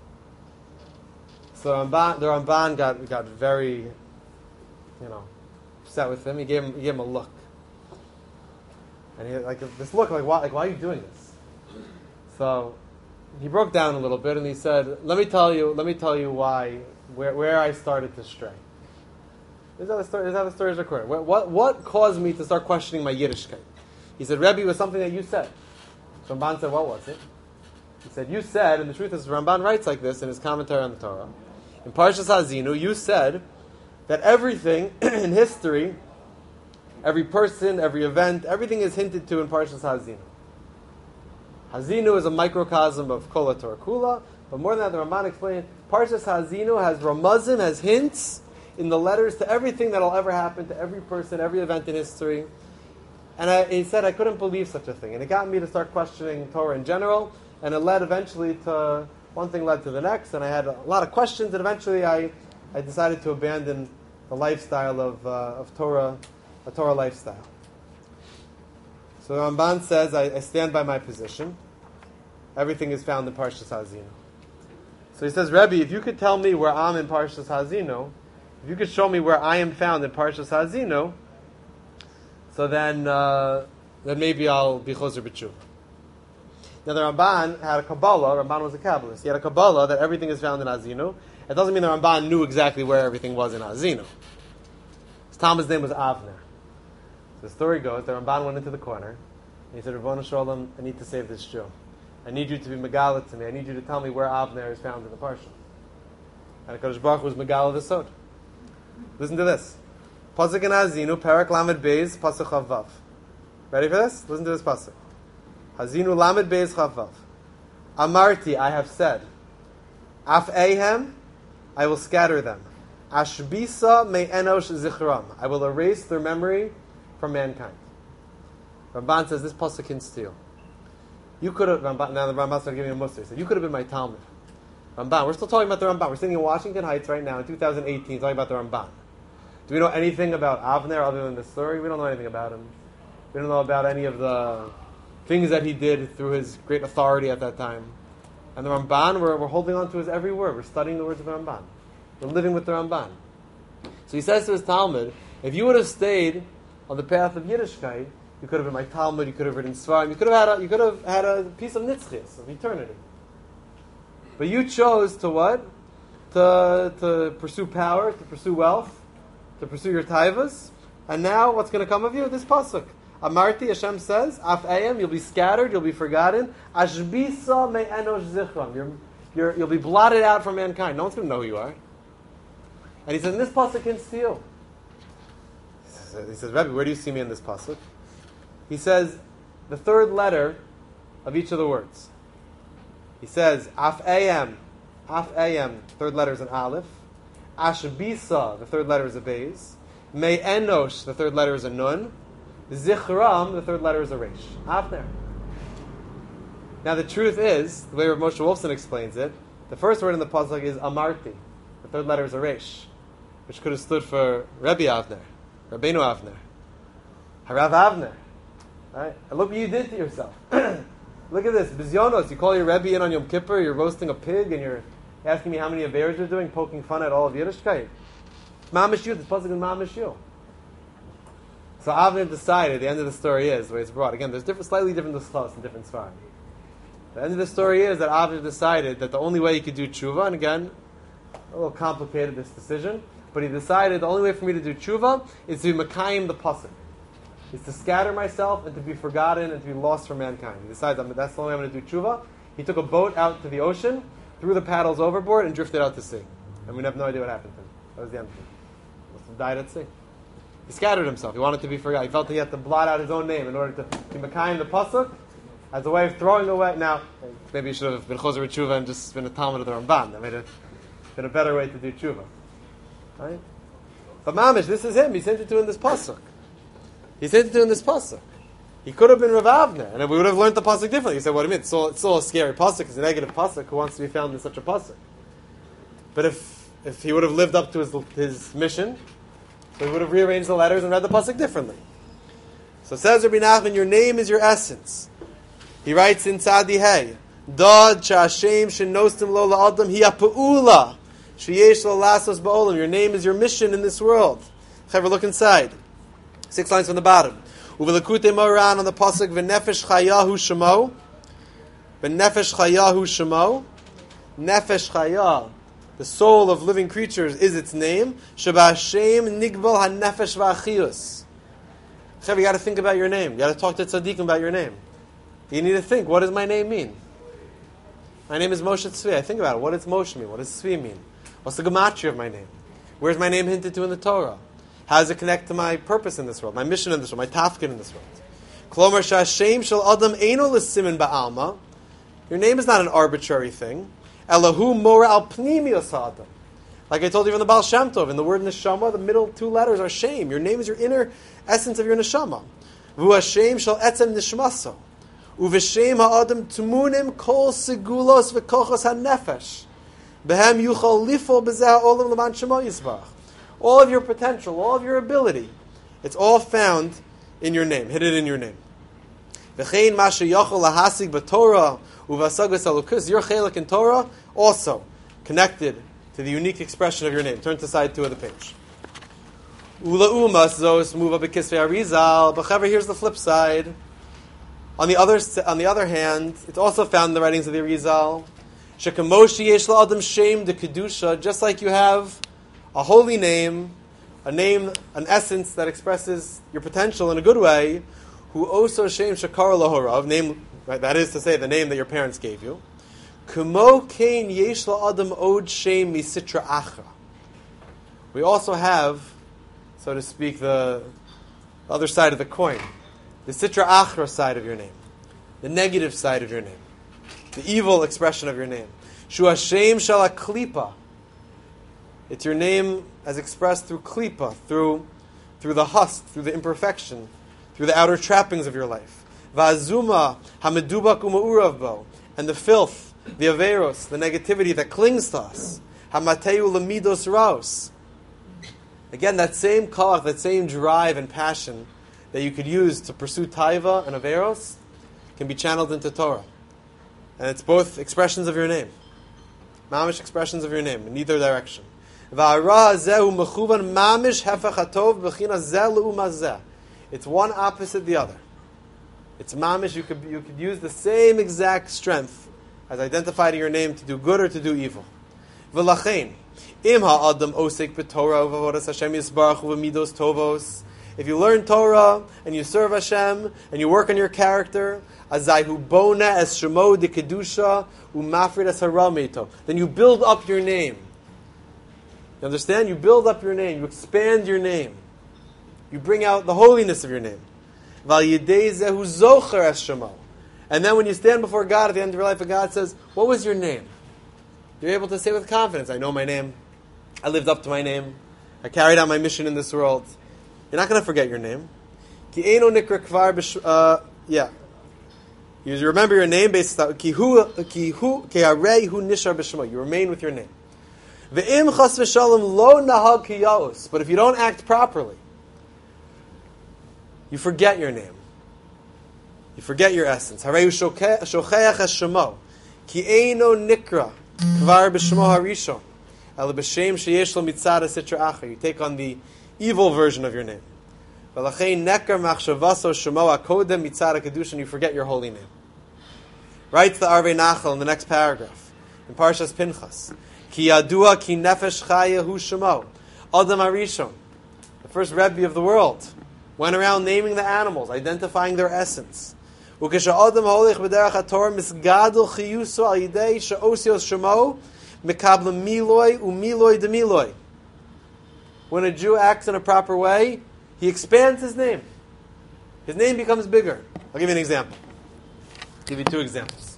So Ramban, the Ramban got got very, you know, upset with him. He gave him he gave him a look. And he had like this look, like why, like why are you doing this? So he broke down a little bit, and he said, "Let me tell you, let me tell you why, where, where I started to stray." Is that the story? Is that the story is recorded? What, what what caused me to start questioning my Yiddishkeit? He said, "Rebbe, it was something that you said." So Ramban said, "What was it?" He said, "You said," and the truth is, Ramban writes like this in his commentary on the Torah. In Parshas Hazinu, you said that everything in history, every person, every event, everything is hinted to in Parshas Hazinu. Hazinu is a microcosm of Kol HaTorah Kula, but more than that, the Ramban explained, Parshas Hazinu has ramazim, has hints in the letters to everything that will ever happen, to every person, every event in history. And I, he said, I couldn't believe such a thing. And it got me to start questioning Torah in general, and it led eventually to, one thing led to the next, and I had a lot of questions, and eventually I, I decided to abandon the lifestyle of uh, of Torah, a Torah lifestyle. So the Ramban says, I, I stand by my position. Everything is found in Parshas Ha'azinu. So he says, Rebbe, if you could tell me where I'm in Parshas Ha'azinu, if you could show me where I am found in Parshas Ha'azinu, so then uh, then maybe I'll be Choser B'tshuva. Now the Ramban had a Kabbalah. Ramban was a Kabbalist. He had a Kabbalah that everything is found in Ha'azinu. It doesn't mean the Ramban knew exactly where everything was in Ha'azinu. His Talmud's name was Avner. So the story goes, the Ramban went into the corner, and he said, Ravona Shalom, I need to save this Jew. I need you to be Megalit to me. I need you to tell me where Avner is found in the Parsha. And HaKadosh Baruch Hu was Megalit the Sod. Listen to this. Pasuk in Ha'azinu, Parak Lamed Beis, Pasuk Chavav. Ready for this? Listen to this Pasuk. Ha'azinu Lamed Beis Chavav. Amarti, I have said. Af Ehem, I will scatter them. Ashbisa me enosh zichram. I will erase their memory from mankind. Ramban says this pasuk can steal. You could have, Ramban, now the Ramban started giving a muster. He said, you could have been my Talmud. Ramban, we're still talking about the Ramban. We're sitting in Washington Heights right now in two thousand eighteen talking about the Ramban. Do we know anything about Avner other than this story? We don't know anything about him. We don't know about any of the things that he did through his great authority at that time. And the Ramban, we're, we're holding on to his every word. We're studying the words of the Ramban. We're living with the Ramban. So he says to his Talmud, if you would have stayed on the path of Yiddishkeit, you could have been my Talmud, you could have written Svarim, you could have had a, you could have had a piece of Nitzchis, of eternity. But you chose to what? To, to pursue power, to pursue wealth, to pursue your taivas. And now what's going to come of you? This pasuk. Amarti, Hashem says, Af ayam, you'll be scattered, you'll be forgotten. Ashbisa me enosh zichram. You're, you're, you'll be blotted out from mankind. No one's going to know who you are. And he says, this pasuk can steal. He says, Rebbe, where do you see me in this pasuk? He says, the third letter of each of the words. He says, Af ayam, Af ayam, third letter is an aleph. Ashbisa, the third letter is a beis. Me enosh, the third letter is a nun. Zichram, the third letter is a resh. After. Now the truth is, the way Rav Moshe Wolfson explains it, the first word in the pasuk is Amarti. The third letter is a resh, which could have stood for Rebbe Avner, Rabbeinu Avner, Harav Avner. Right? And look what you did to yourself. Look at this, Bizyonos. You call your Rebbe in on Yom Kippur, you're roasting a pig, and you're asking me how many Averas you're doing, poking fun at all of Yiddishkeit. Mamish you, this pasuk is Mamish you. So Avner decided, the end of the story is, the way it's brought, again, there's different, slightly different disclosures in different svarim. The end of the story is that Avner decided that the only way he could do tshuva, and again, a little complicated this decision, but he decided the only way for me to do tshuva is to be Makayim the pasuk, is to scatter myself and to be forgotten and to be lost from mankind. He decides that's the only way I'm going to do tshuva. He took a boat out to the ocean, threw the paddles overboard, and drifted out to sea. And we have no idea what happened to him. That was the end of it. He must have died at sea. He scattered himself. He wanted to be forgotten. He felt he had to blot out his own name in order to be Makayim the pasuk as a way of throwing away. Now, maybe he should have been Choser Tshuva and just been a Talmud of the Ramban. That might have been a better way to do tshuva. Right? But Mamish, this is him. He sent it to in this pasuk. He sent it to in this pasuk. He could have been Rav Avner, and we would have learned the pasuk differently. He said, "What do you mean? It's still, it's still a scary pasuk. It's a negative pasuk. Who wants to be found in such a pasuk?" But if if he would have lived up to his his mission, so he would have rearranged the letters and read the pasuk differently. So says Rabbi Nachman, your name is your essence. He writes in Tzadi Hey, Dad Shashem Shenostim Lo La'adam Hi Ha'Pa'ula Sheyesh Lo Lasos Ba'olam. Your name is your mission in this world. Chaver, look inside. Six lines from the bottom. Uvelakute Moran on the pasuk V'nefesh Chayahu Shemo. V'nefesh Chayahu Shemo. Nefesh Chayah, the soul of living creatures, is its name. Sheba Hashem Nigbal HaNefesh V'Achiyus. Chaver, you got to think about your name. You got to talk to tzaddikim about your name. You need to think, what does my name mean? My name is Moshe Tzvi. I think about it. What does Moshe mean? What does Tzvi mean? What's the gematria of my name? Where's my name hinted to in the Torah? How does it connect to my purpose in this world, my mission in this world, my tafkid in this world? Klomar Shashem Shel Adam Eino L'Simin Ba'alma. Your name is not an arbitrary thing. Elahu Mora Al Pnimius Adam. Like I told you from the Baal Shem Tov, in the word neshama, the middle two letters are shame. Your name is your inner essence of your neshama. Vu Hashem Shel Etzem Nishmaso. Uveshem ha'adam tumunim kol segulos v'kochos ha'nefesh. Behem yuchal lifol b'zeh ha'olam l'man shemo yisbach. all of your potential, all of your ability. It's all found in your name, hidden in your name. V'chein ma sheyochol lahasig b'Torah uvasagas alukus, your chelik in Torah, also connected to the unique expression of your name. Turn to side two of the page. Ula umas zos muva b'kisvei arizal. But however, here's the flip side. On the other on the other hand, it's also found in the writings of the Arizal. Shekamoshi yesh la'adam shem de kedusha. Just like you have a holy name, a name, an essence that expresses your potential in a good way. Who also shem shakar lahorav, name, right, that is to say, the name that your parents gave you. Kumo kain yesh la'adam od shem misitra achra. We also have, so to speak, the other side of the coin. The Sitra Achra side of your name. The negative side of your name. The evil expression of your name. Shu Hashem Shala Klipa. It's your name as expressed through Klipa, through, through the husk, through the imperfection, through the outer trappings of your life. Va'azuma Hamedubak Uma'urav Bo. And the filth, the Averos, the negativity that clings to us. Hamateu Lamidos Raus. Again, that same koach, that same drive and passion that you could use to pursue taiva and averos can be channeled into Torah. And it's both expressions of your name. Mamish expressions of your name, in either direction. It's one opposite the other. It's mamish, you could, you could use the same exact strength as identified in your name to do good or to do evil. If you learn Torah and you serve Hashem and you work on your character, azayhu bona es shemo de kedusha umafrid es harameto, then you build up your name. You understand? You build up your name. You expand your name. You bring out the holiness of your name. Val yidei zehu zocher es shemo. And then when you stand before God at the end of your life, and God says, "What was your name?" You're able to say with confidence, "I know my name. I lived up to my name. I carried out my mission in this world." You're not going to forget your name. Ki eino nikra kvar b'sh... Uh, yeah. You remember your name based on... Ki hu... Ki hu... Ki harei hu nishar b'shemo. You remain with your name. Ve'im chas v'shalom lo nahag ki yaos. But if you don't act properly, you forget your name. You forget your essence. Harei hu shocheach es shemo. Ki eino nikra kvar b'shemo harishon. El b'shem sheyesh lo mitzad ha-sitra achra. You take on the evil version of your name. And you forget your holy name. Writes the Arvei Nachal in the next paragraph, in Parshas Pinchas. Ki yadua ki nefesh chaya hu shemo. Adam Arishon, the first Rebbe of the world, went around naming the animals, identifying their essence. Ukesha Adam holich b'derech haTorah misgadol chiyuso al yidei she'osios shemo mekabla miloi umiloi demiloi. When a Jew acts in a proper way, he expands his name. His name becomes bigger. I'll give you an example. I'll give you two examples.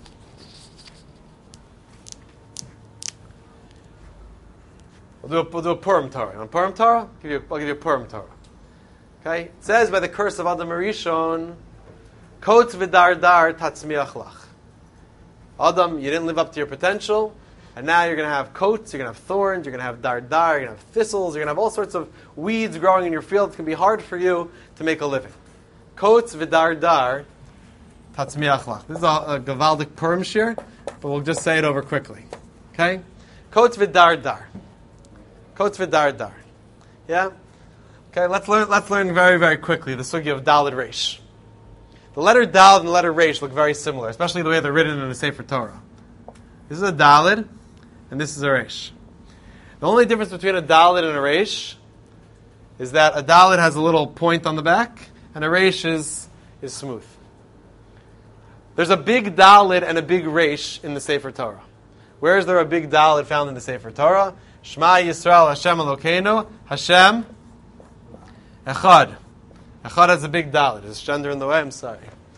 We'll do a, we'll do a Purim Torah. On Purim Torah, I'll give you, I'll give you a Purim Torah. Okay? It says by the curse of Adam Arishon, Kot v'dardar tatzmiach lach. Adam, you didn't live up to your potential. And now you're going to have coats, you're going to have thorns, you're going to have dardar, you're going to have thistles, you're going to have all sorts of weeds growing in your field. It can be hard for you to make a living. Coats v'dardar tatzmiach lach. This is a, a Gavaldik Purim shir, but we'll just say it over quickly. Okay? Coats v'dardar. Coats v'dardar. Yeah? Okay, let's learn, let's learn very, very quickly the sugya of Daled Reish. The letter Daled and the letter Reish look very similar, especially the way they're written in the Sefer Torah. This is a Daled, and this is a Reish. The only difference between a Daled and a Reish is that a Daled has a little point on the back, and a Reish is, is smooth. There's a big Daled and a big Reish in the Sefer Torah. Where is there a big Daled found in the Sefer Torah? Shema Yisrael Hashem Elokeinu, Hashem Echad. Echad has a big Daled. Is gender in the way? I'm sorry.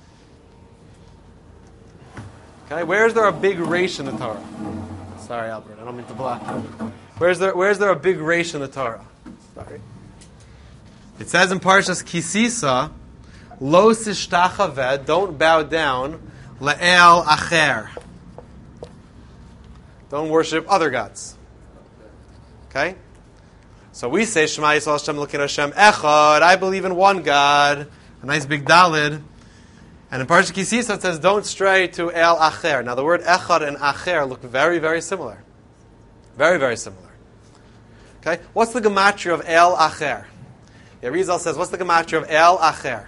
Okay, where is there a big Reish in the Torah? Sorry, Albert, I don't mean to block you. Where's there, where's there a big Reish in the Torah? Sorry. It says in Parshas Kisisa, Lo sishtachaved, don't bow down, le'el acher. Don't worship other gods. Okay? So we say, Shema Yisrael Hashem Elokeinu Hashem Echad. I believe in one God. A nice big dalid. And in Parshat Ki Sisa it says, don't stray to El Acher. Now the word Echad and Acher look very, very similar. Very, very similar. Okay? What's the gematria of El Acher? Yeah, Rizal says, what's the gematria of El Acher?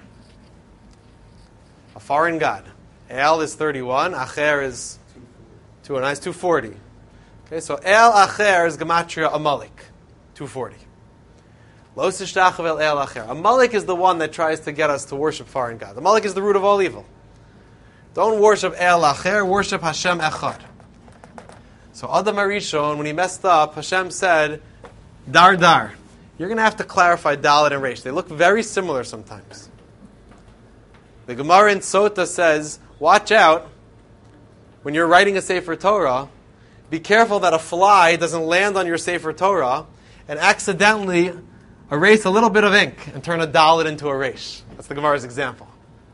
A foreign god. El is thirty-one, Acher is two, nice, two forty. Okay, so El Acher is gematria Amalek, two forty. Lo Sishtachav El El Acher. Amalek is the one that tries to get us to worship foreign gods. Amalek is the root of all evil. Don't worship El Acher, worship Hashem Echad. So Adam HaRishon, when he messed up, Hashem said, Dar Dar. You're going to have to clarify Dalet and Reish. They look very similar sometimes. The Gemara in Sota says, watch out, when you're writing a Sefer Torah, be careful that a fly doesn't land on your Sefer Torah and accidentally erase a little bit of ink and turn a Dalet into a Reish. That's the Gemara's example.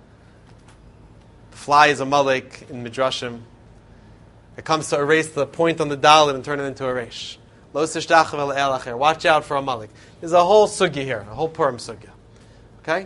The fly is a Malek in Midrashim. It comes to erase the point on the Dalet and turn it into a Reish. Lo Sishtachav El El Acher. Watch out for a Malek. There's a whole sugya here, a whole Purim sugya. Okay?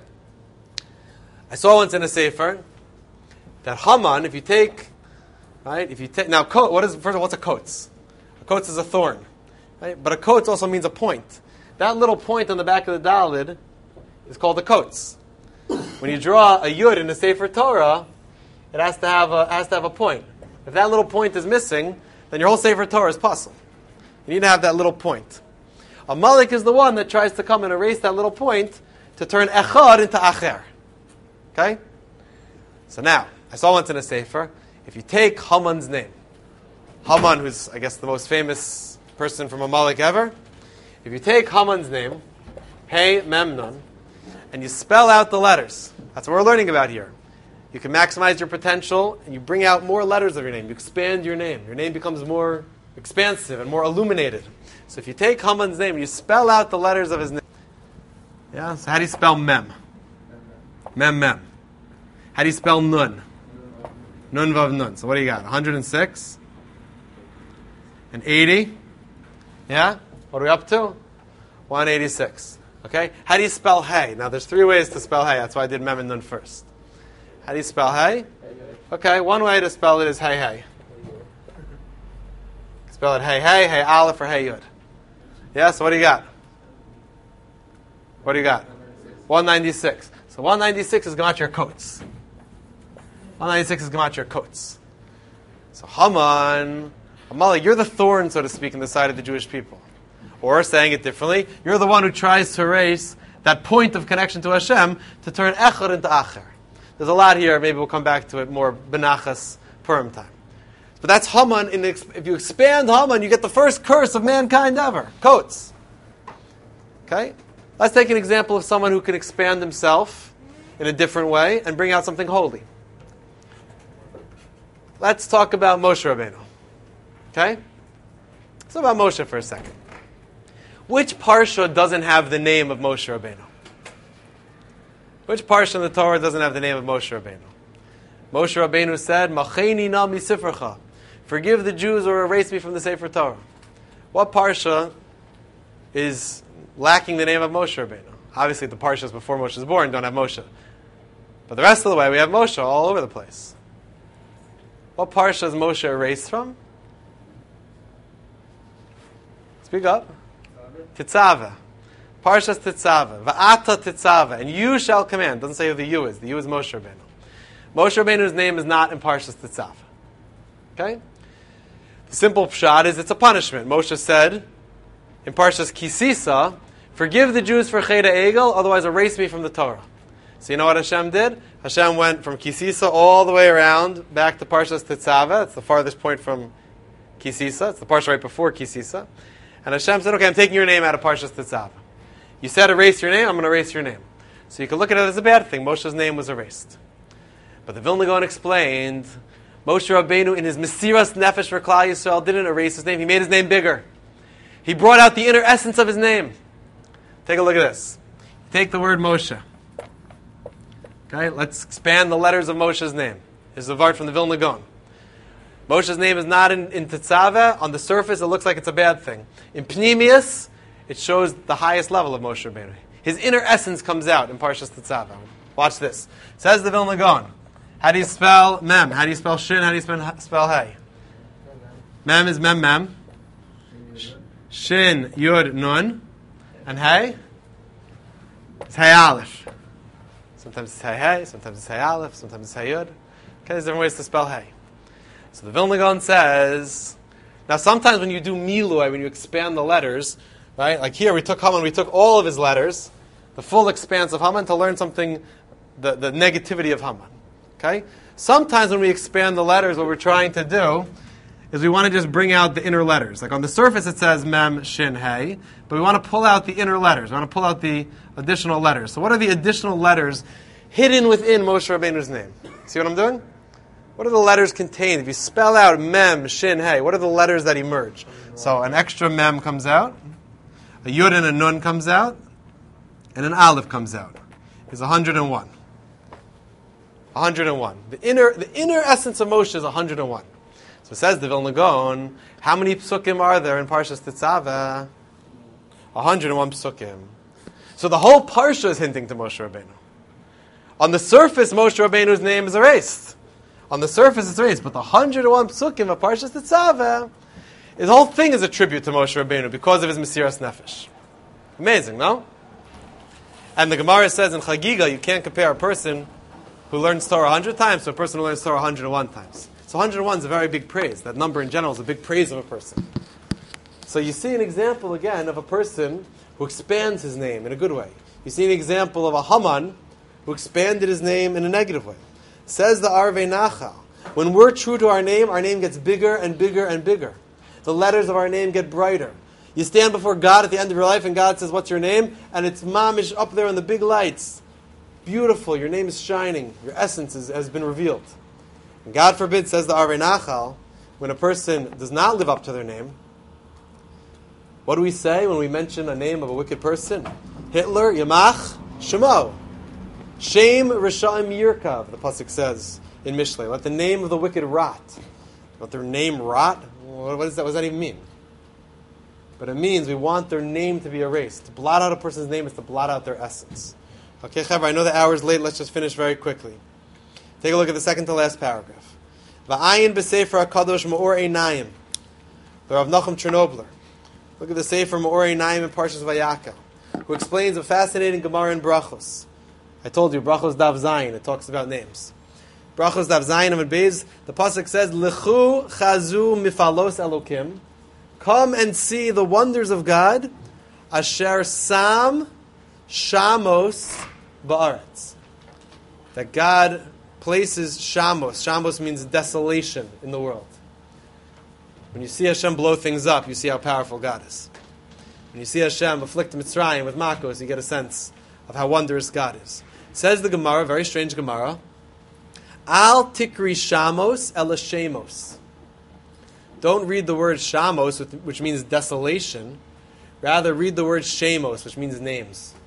I saw once in a Sefer that Haman, if you take, right, if you take, now, what is, first of all, what's a kotz? A kotz is a thorn, right? But a kotz also means a point. That little point on the back of the Dalid is called a kotz. When you draw a yud in the Sefer Torah, it has to have a, has to have a point. If that little point is missing, then your whole Sefer Torah is puzzle. You need to have that little point. A Malek is the one that tries to come and erase that little point to turn Echad into Acher. Okay? So now, I saw once in a Sefer, if you take Haman's name, Haman, who's, I guess, the most famous person from Amalek ever, if you take Haman's name, Hey Memnon, and you spell out the letters, that's what we're learning about here. You can maximize your potential, and you bring out more letters of your name. You expand your name. Your name becomes more expansive and more illuminated. So if you take Haman's name and you spell out the letters of his name, yeah, so how do you spell Mem? Mem Mem. How do you spell Nun? Nun Vav Nun. So what do you got? one hundred six? And eighty? Yeah? What are we up to? one eighty-six. Okay? How do you spell Hey? Now there's three ways to spell Hey. That's why I did Mem and Nun first. How do you spell Hey? Okay, one way to spell it is Hey Hey. Spell it Hey Hey, Hey Aleph, or Hey Yud. Yeah, so what do you got? What do you got? one ninety-six. So one ninety-six is Gematria Kotz. one ninety-six is Gematria Kotz. So Haman, Amalek, you're the thorn, so to speak, in the side of the Jewish people. Or, saying it differently, you're the one who tries to erase that point of connection to Hashem to turn Echad into Acher. There's a lot here. Maybe we'll come back to it more Benachas Purim time. But that's Haman. In the, if you expand Haman, you get the first curse of mankind ever. Kotz. Okay? Let's take an example of someone who can expand himself in a different way and bring out something holy. Let's talk about Moshe Rabbeinu. Okay? Let's talk about Moshe for a second. Which parsha doesn't have the name of Moshe Rabbeinu? Which parsha in the Torah doesn't have the name of Moshe Rabbeinu? Moshe Rabbeinu said, Macheni na misifrecha. Forgive the Jews or erase me from the Sefer Torah. What parsha is lacking the name of Moshe Rabbeinu? Obviously, the parshas before Moshe is born don't have Moshe. But the rest of the way, we have Moshe all over the place. What parsha is Moshe erased from? Speak up. Tetzaveh. Parshas Tetzaveh. Va'ata Tetzaveh. And you shall command. Doesn't say who the you is. The you is Moshe Rabbeinu. Moshe Rabbeinu's name is not in Parshas Tetzaveh. Okay? The simple pshat is it's a punishment. Moshe said in Parshas Ki Sisa, forgive the Jews for Cheda Egel, otherwise erase me from the Torah. So you know what Hashem did? Hashem went from Ki Sisa all the way around back to Parshas Tetzaveh. It's the farthest point from Ki Sisa. It's the parsha right before Ki Sisa. And Hashem said, okay, I'm taking your name out of Parshas Tetzaveh. You said erase your name, I'm going to erase your name. So you can look at it as a bad thing. Moshe's name was erased. But the Vilna Gaon explained, Moshe Rabbeinu in his Mesiras Nefesh for Klal Yisrael didn't erase his name. He made his name bigger. He brought out the inner essence of his name. Take a look at this. Take the word Moshe. Okay, let's expand the letters of Moshe's name. This is a vart from the Vilna Gaon. Moshe's name is not in, in Tetzaveh. On the surface, it looks like it's a bad thing. In Pnimius, it shows the highest level of Moshe Rabbeinu. His inner essence comes out in Parshas Tetzaveh. Watch this. Says the Vilna Gaon. How do you spell mem? How do you spell shin? How do you spell, spell hey? Mem is mem mem. Shin, yud, nun. And hey? It's hey aleph. Sometimes it's hey hey, sometimes it's hey aleph, sometimes it's hey yud. Okay, there's different ways to spell hey. So the Vilna Gaon says, now sometimes when you do milui, when you expand the letters, right? Like here we took Haman, we took all of his letters, the full expanse of Haman, to learn something, the, the negativity of Haman. Okay? Sometimes when we expand the letters, what we're trying to do is we want to just bring out the inner letters. Like on the surface it says mem, shin, hey, but we want to pull out the inner letters. We want to pull out the additional letters. So what are the additional letters hidden within Moshe Rabbeinu's name? See what I'm doing? What are the letters contained? If you spell out mem, shin, hey, what are the letters that emerge? So an extra mem comes out, a yud and a nun comes out, and an aleph comes out. It's one hundred one. one hundred one. The inner, the inner essence of Moshe is one hundred one. So it says the Vilna Gaon, how many psukim are there in Parshas Tetzaveh? one hundred one psukim. So the whole parsha is hinting to Moshe Rabbeinu. On the surface, Moshe Rabbeinu's name is erased. On the surface, it's erased. But the one hundred one psukim of Parshas Tetzaveh, the whole thing is a tribute to Moshe Rabbeinu because of his Mesiras Nefesh. Amazing, no? And the Gemara says in Chagiga, you can't compare a person who learns Torah one hundred times to a person who learns Torah one hundred one times. So one hundred one is a very big praise. That number in general is a big praise of a person. So you see an example again of a person who expands his name in a good way. You see an example of a Haman who expanded his name in a negative way. Says the Arvei Nachal, when we're true to our name, our name gets bigger and bigger and bigger. The letters of our name get brighter. You stand before God at the end of your life and God says, what's your name? And it's mamish up there in the big lights. Beautiful, your name is shining. Your essence is, has been revealed. And God forbid, says the Arvei Nachal, when a person does not live up to their name, what do we say when we mention a name of a wicked person? Hitler, Yamach, Shemo. Shame, Risha'im, Yirkav, the pasuk says in Mishlei. Let the name of the wicked rot. Let their name rot? What, is that? What does that even mean? But it means we want their name to be erased. To blot out a person's name is to blot out their essence. Okay, Chaver, I know the hour's late. Let's just finish very quickly. Take a look at the second to last paragraph. Va'ayin b'sefer HaKadosh Ma'or Einayim. The Rav Nachum Chernobler. Look at the Sefer Ma'or Einayim in Parshas Vayakal, who explains a fascinating Gemara in Brachos. I told you, Brachos Dav Zayin, it talks about names. Brachos Dav Zayin Amud Beis, the pasuk says, Lechu chazu mifalos Elokim. Come and see the wonders of God, Asher Sam Shamos Ba'aretz. That God places Shamos. Shamos means desolation in the world. When you see Hashem blow things up, you see how powerful God is. When you see Hashem afflict Mitzrayim with Makos, you get a sense of how wondrous God is. Says the Gemara, very strange Gemara, Al tikri shamos ela shemos. Don't read the word shamos, which means desolation. Rather, read the word shemos, which means names.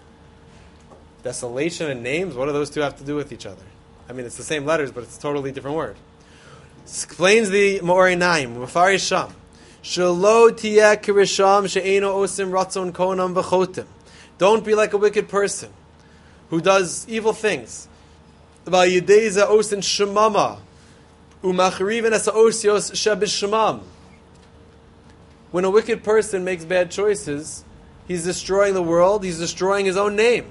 Desolation and names, what do those two have to do with each other? I mean, it's the same letters, but it's a totally different word. Explains the Ma'or Einayim, Mufari Sham. Shelo tiyeh kirisham she'eno osim ratzon konam v'chotim. Don't be like a wicked person who does evil things. V'yideza osin shemama umachriven esa osios shebishemam. When a wicked person makes bad choices, he's destroying the world, he's destroying his own name.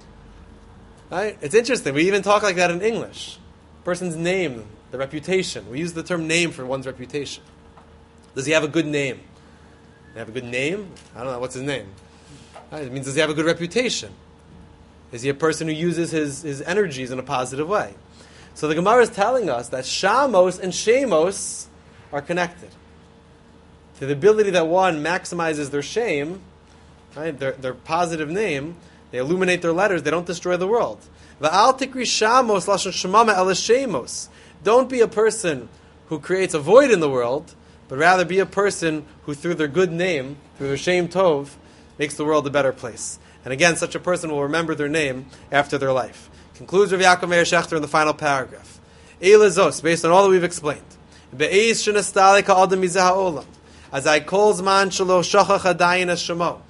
Right? It's interesting. We even talk like that in English. Person's name, the reputation. We use the term name for one's reputation. Does he have a good name? Does he have a good name? I don't know. What's his name? Right? It means, does he have a good reputation? Is he a person who uses his, his energies in a positive way? So the Gemara is telling us that Shamos and Shemos are connected. To the ability that one maximizes their shame, right, their, their positive name, they illuminate their letters, they don't destroy the world. Va'al tikri shamos lashon shemama ela shemos. Don't be a person who creates a void in the world, but rather be a person who, through their good name, through their shem tov, makes the world a better place. And again, such a person will remember their name after their life. Concludes Rav Yaakov Meir Shechter in the final paragraph. Eila zos, based on all that we've explained. Be'ez shenastale ka'adam mizeh ha'olam. As I calls man shelo shachach adayin es shemo.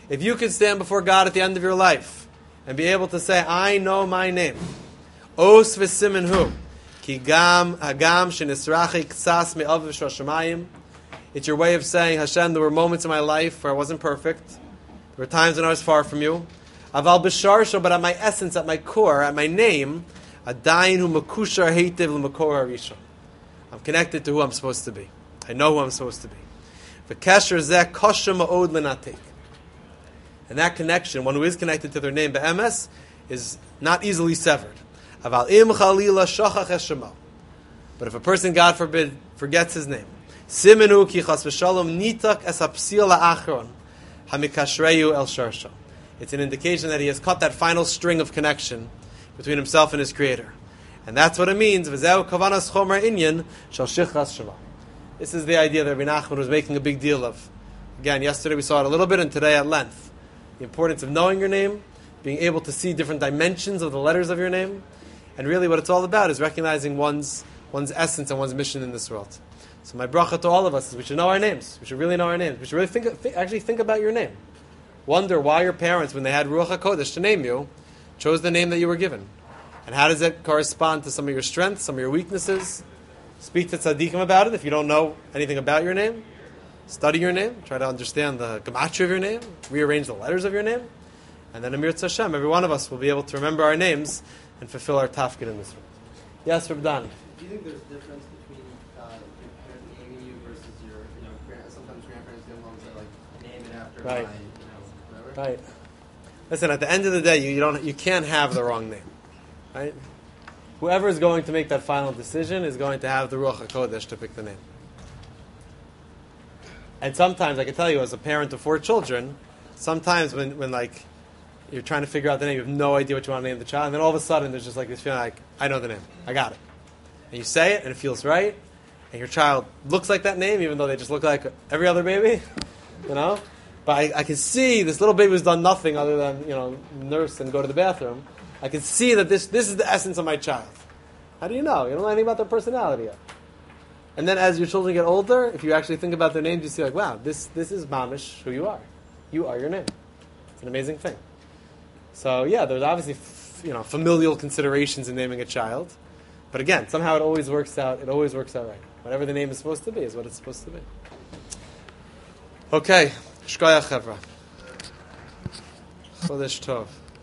If you could stand before God at the end of your life and be able to say, I know my name. Os v'simen hu. Ki gam hagam shenisrachi ksas me'av v'shoshamayim. It's your way of saying, Hashem, there were moments in my life where I wasn't perfect. There were times when I was far from you. Aval b'sharsho, but at my essence, at my core, at my name, adayin hu makushar heitiv l'makor harishon. I'm connected to who I'm supposed to be. I know who I'm supposed to be. V'kesher zeh kosher ma'od l'natik. And that connection, one who is connected to their name, be'emes, is not easily severed. Aval im chalila shachach es shemo. But if a person, God forbid, forgets his name, simenu ki chas v'shalom nitak es hapsil ha'achron hamikashreyu el sharsho. It's an indication that he has cut that final string of connection between himself and his Creator. And that's what it means. V'zeu kavanas chomer inyan shal shichas shema. This is the idea that Rabbi Nachman was making a big deal of. Again, yesterday we saw it a little bit, and today at length. The importance of knowing your name, being able to see different dimensions of the letters of your name, and really what it's all about is recognizing one's one's essence and one's mission in this world. So my bracha to all of us is we should know our names. We should really know our names. We should really think, think actually think about your name. Wonder why your parents, when they had Ruach HaKodesh to name you, chose the name that you were given. And how does it correspond to some of your strengths, some of your weaknesses? Speak to tzaddikim about it if you don't know anything about your name. Study your name. Try to understand the gematria of your name. Rearrange the letters of your name. And then Amir Tzashem, every one of us will be able to remember our names and fulfill our tafkid in this room. Yes, Reb Dan. Do you think there's a difference between uh, your parents naming you versus your, you know, grand, sometimes grandparents get along to like name it after Right. my, you know, whatever? Right. Listen, at the end of the day, you, you don't you can't have the wrong name. Right? Whoever is going to make that final decision is going to have the Ruach HaKodesh to pick the name. And sometimes, I can tell you, as a parent of four children, sometimes when, when like you're trying to figure out the name, you have no idea what you want to name the child, and then all of a sudden there's just like this feeling like, I know the name. I got it. And you say it, and it feels right, and your child looks like that name, even though they just look like every other baby, you know? But I, I can see this little baby who's done nothing other than, you know, nurse and go to the bathroom. I can see that this this is the essence of my child. How do you know? You don't know anything about their personality yet. And then as your children get older, if you actually think about their names, you see like, wow, this this is mamish who you are. You are your name. It's an amazing thing. So yeah, there's obviously f- you know familial considerations in naming a child, but again, somehow it always works out. It always works out right. Whatever the name is supposed to be is what it's supposed to be. Okay, shkoyach chevra. Chodesh tov.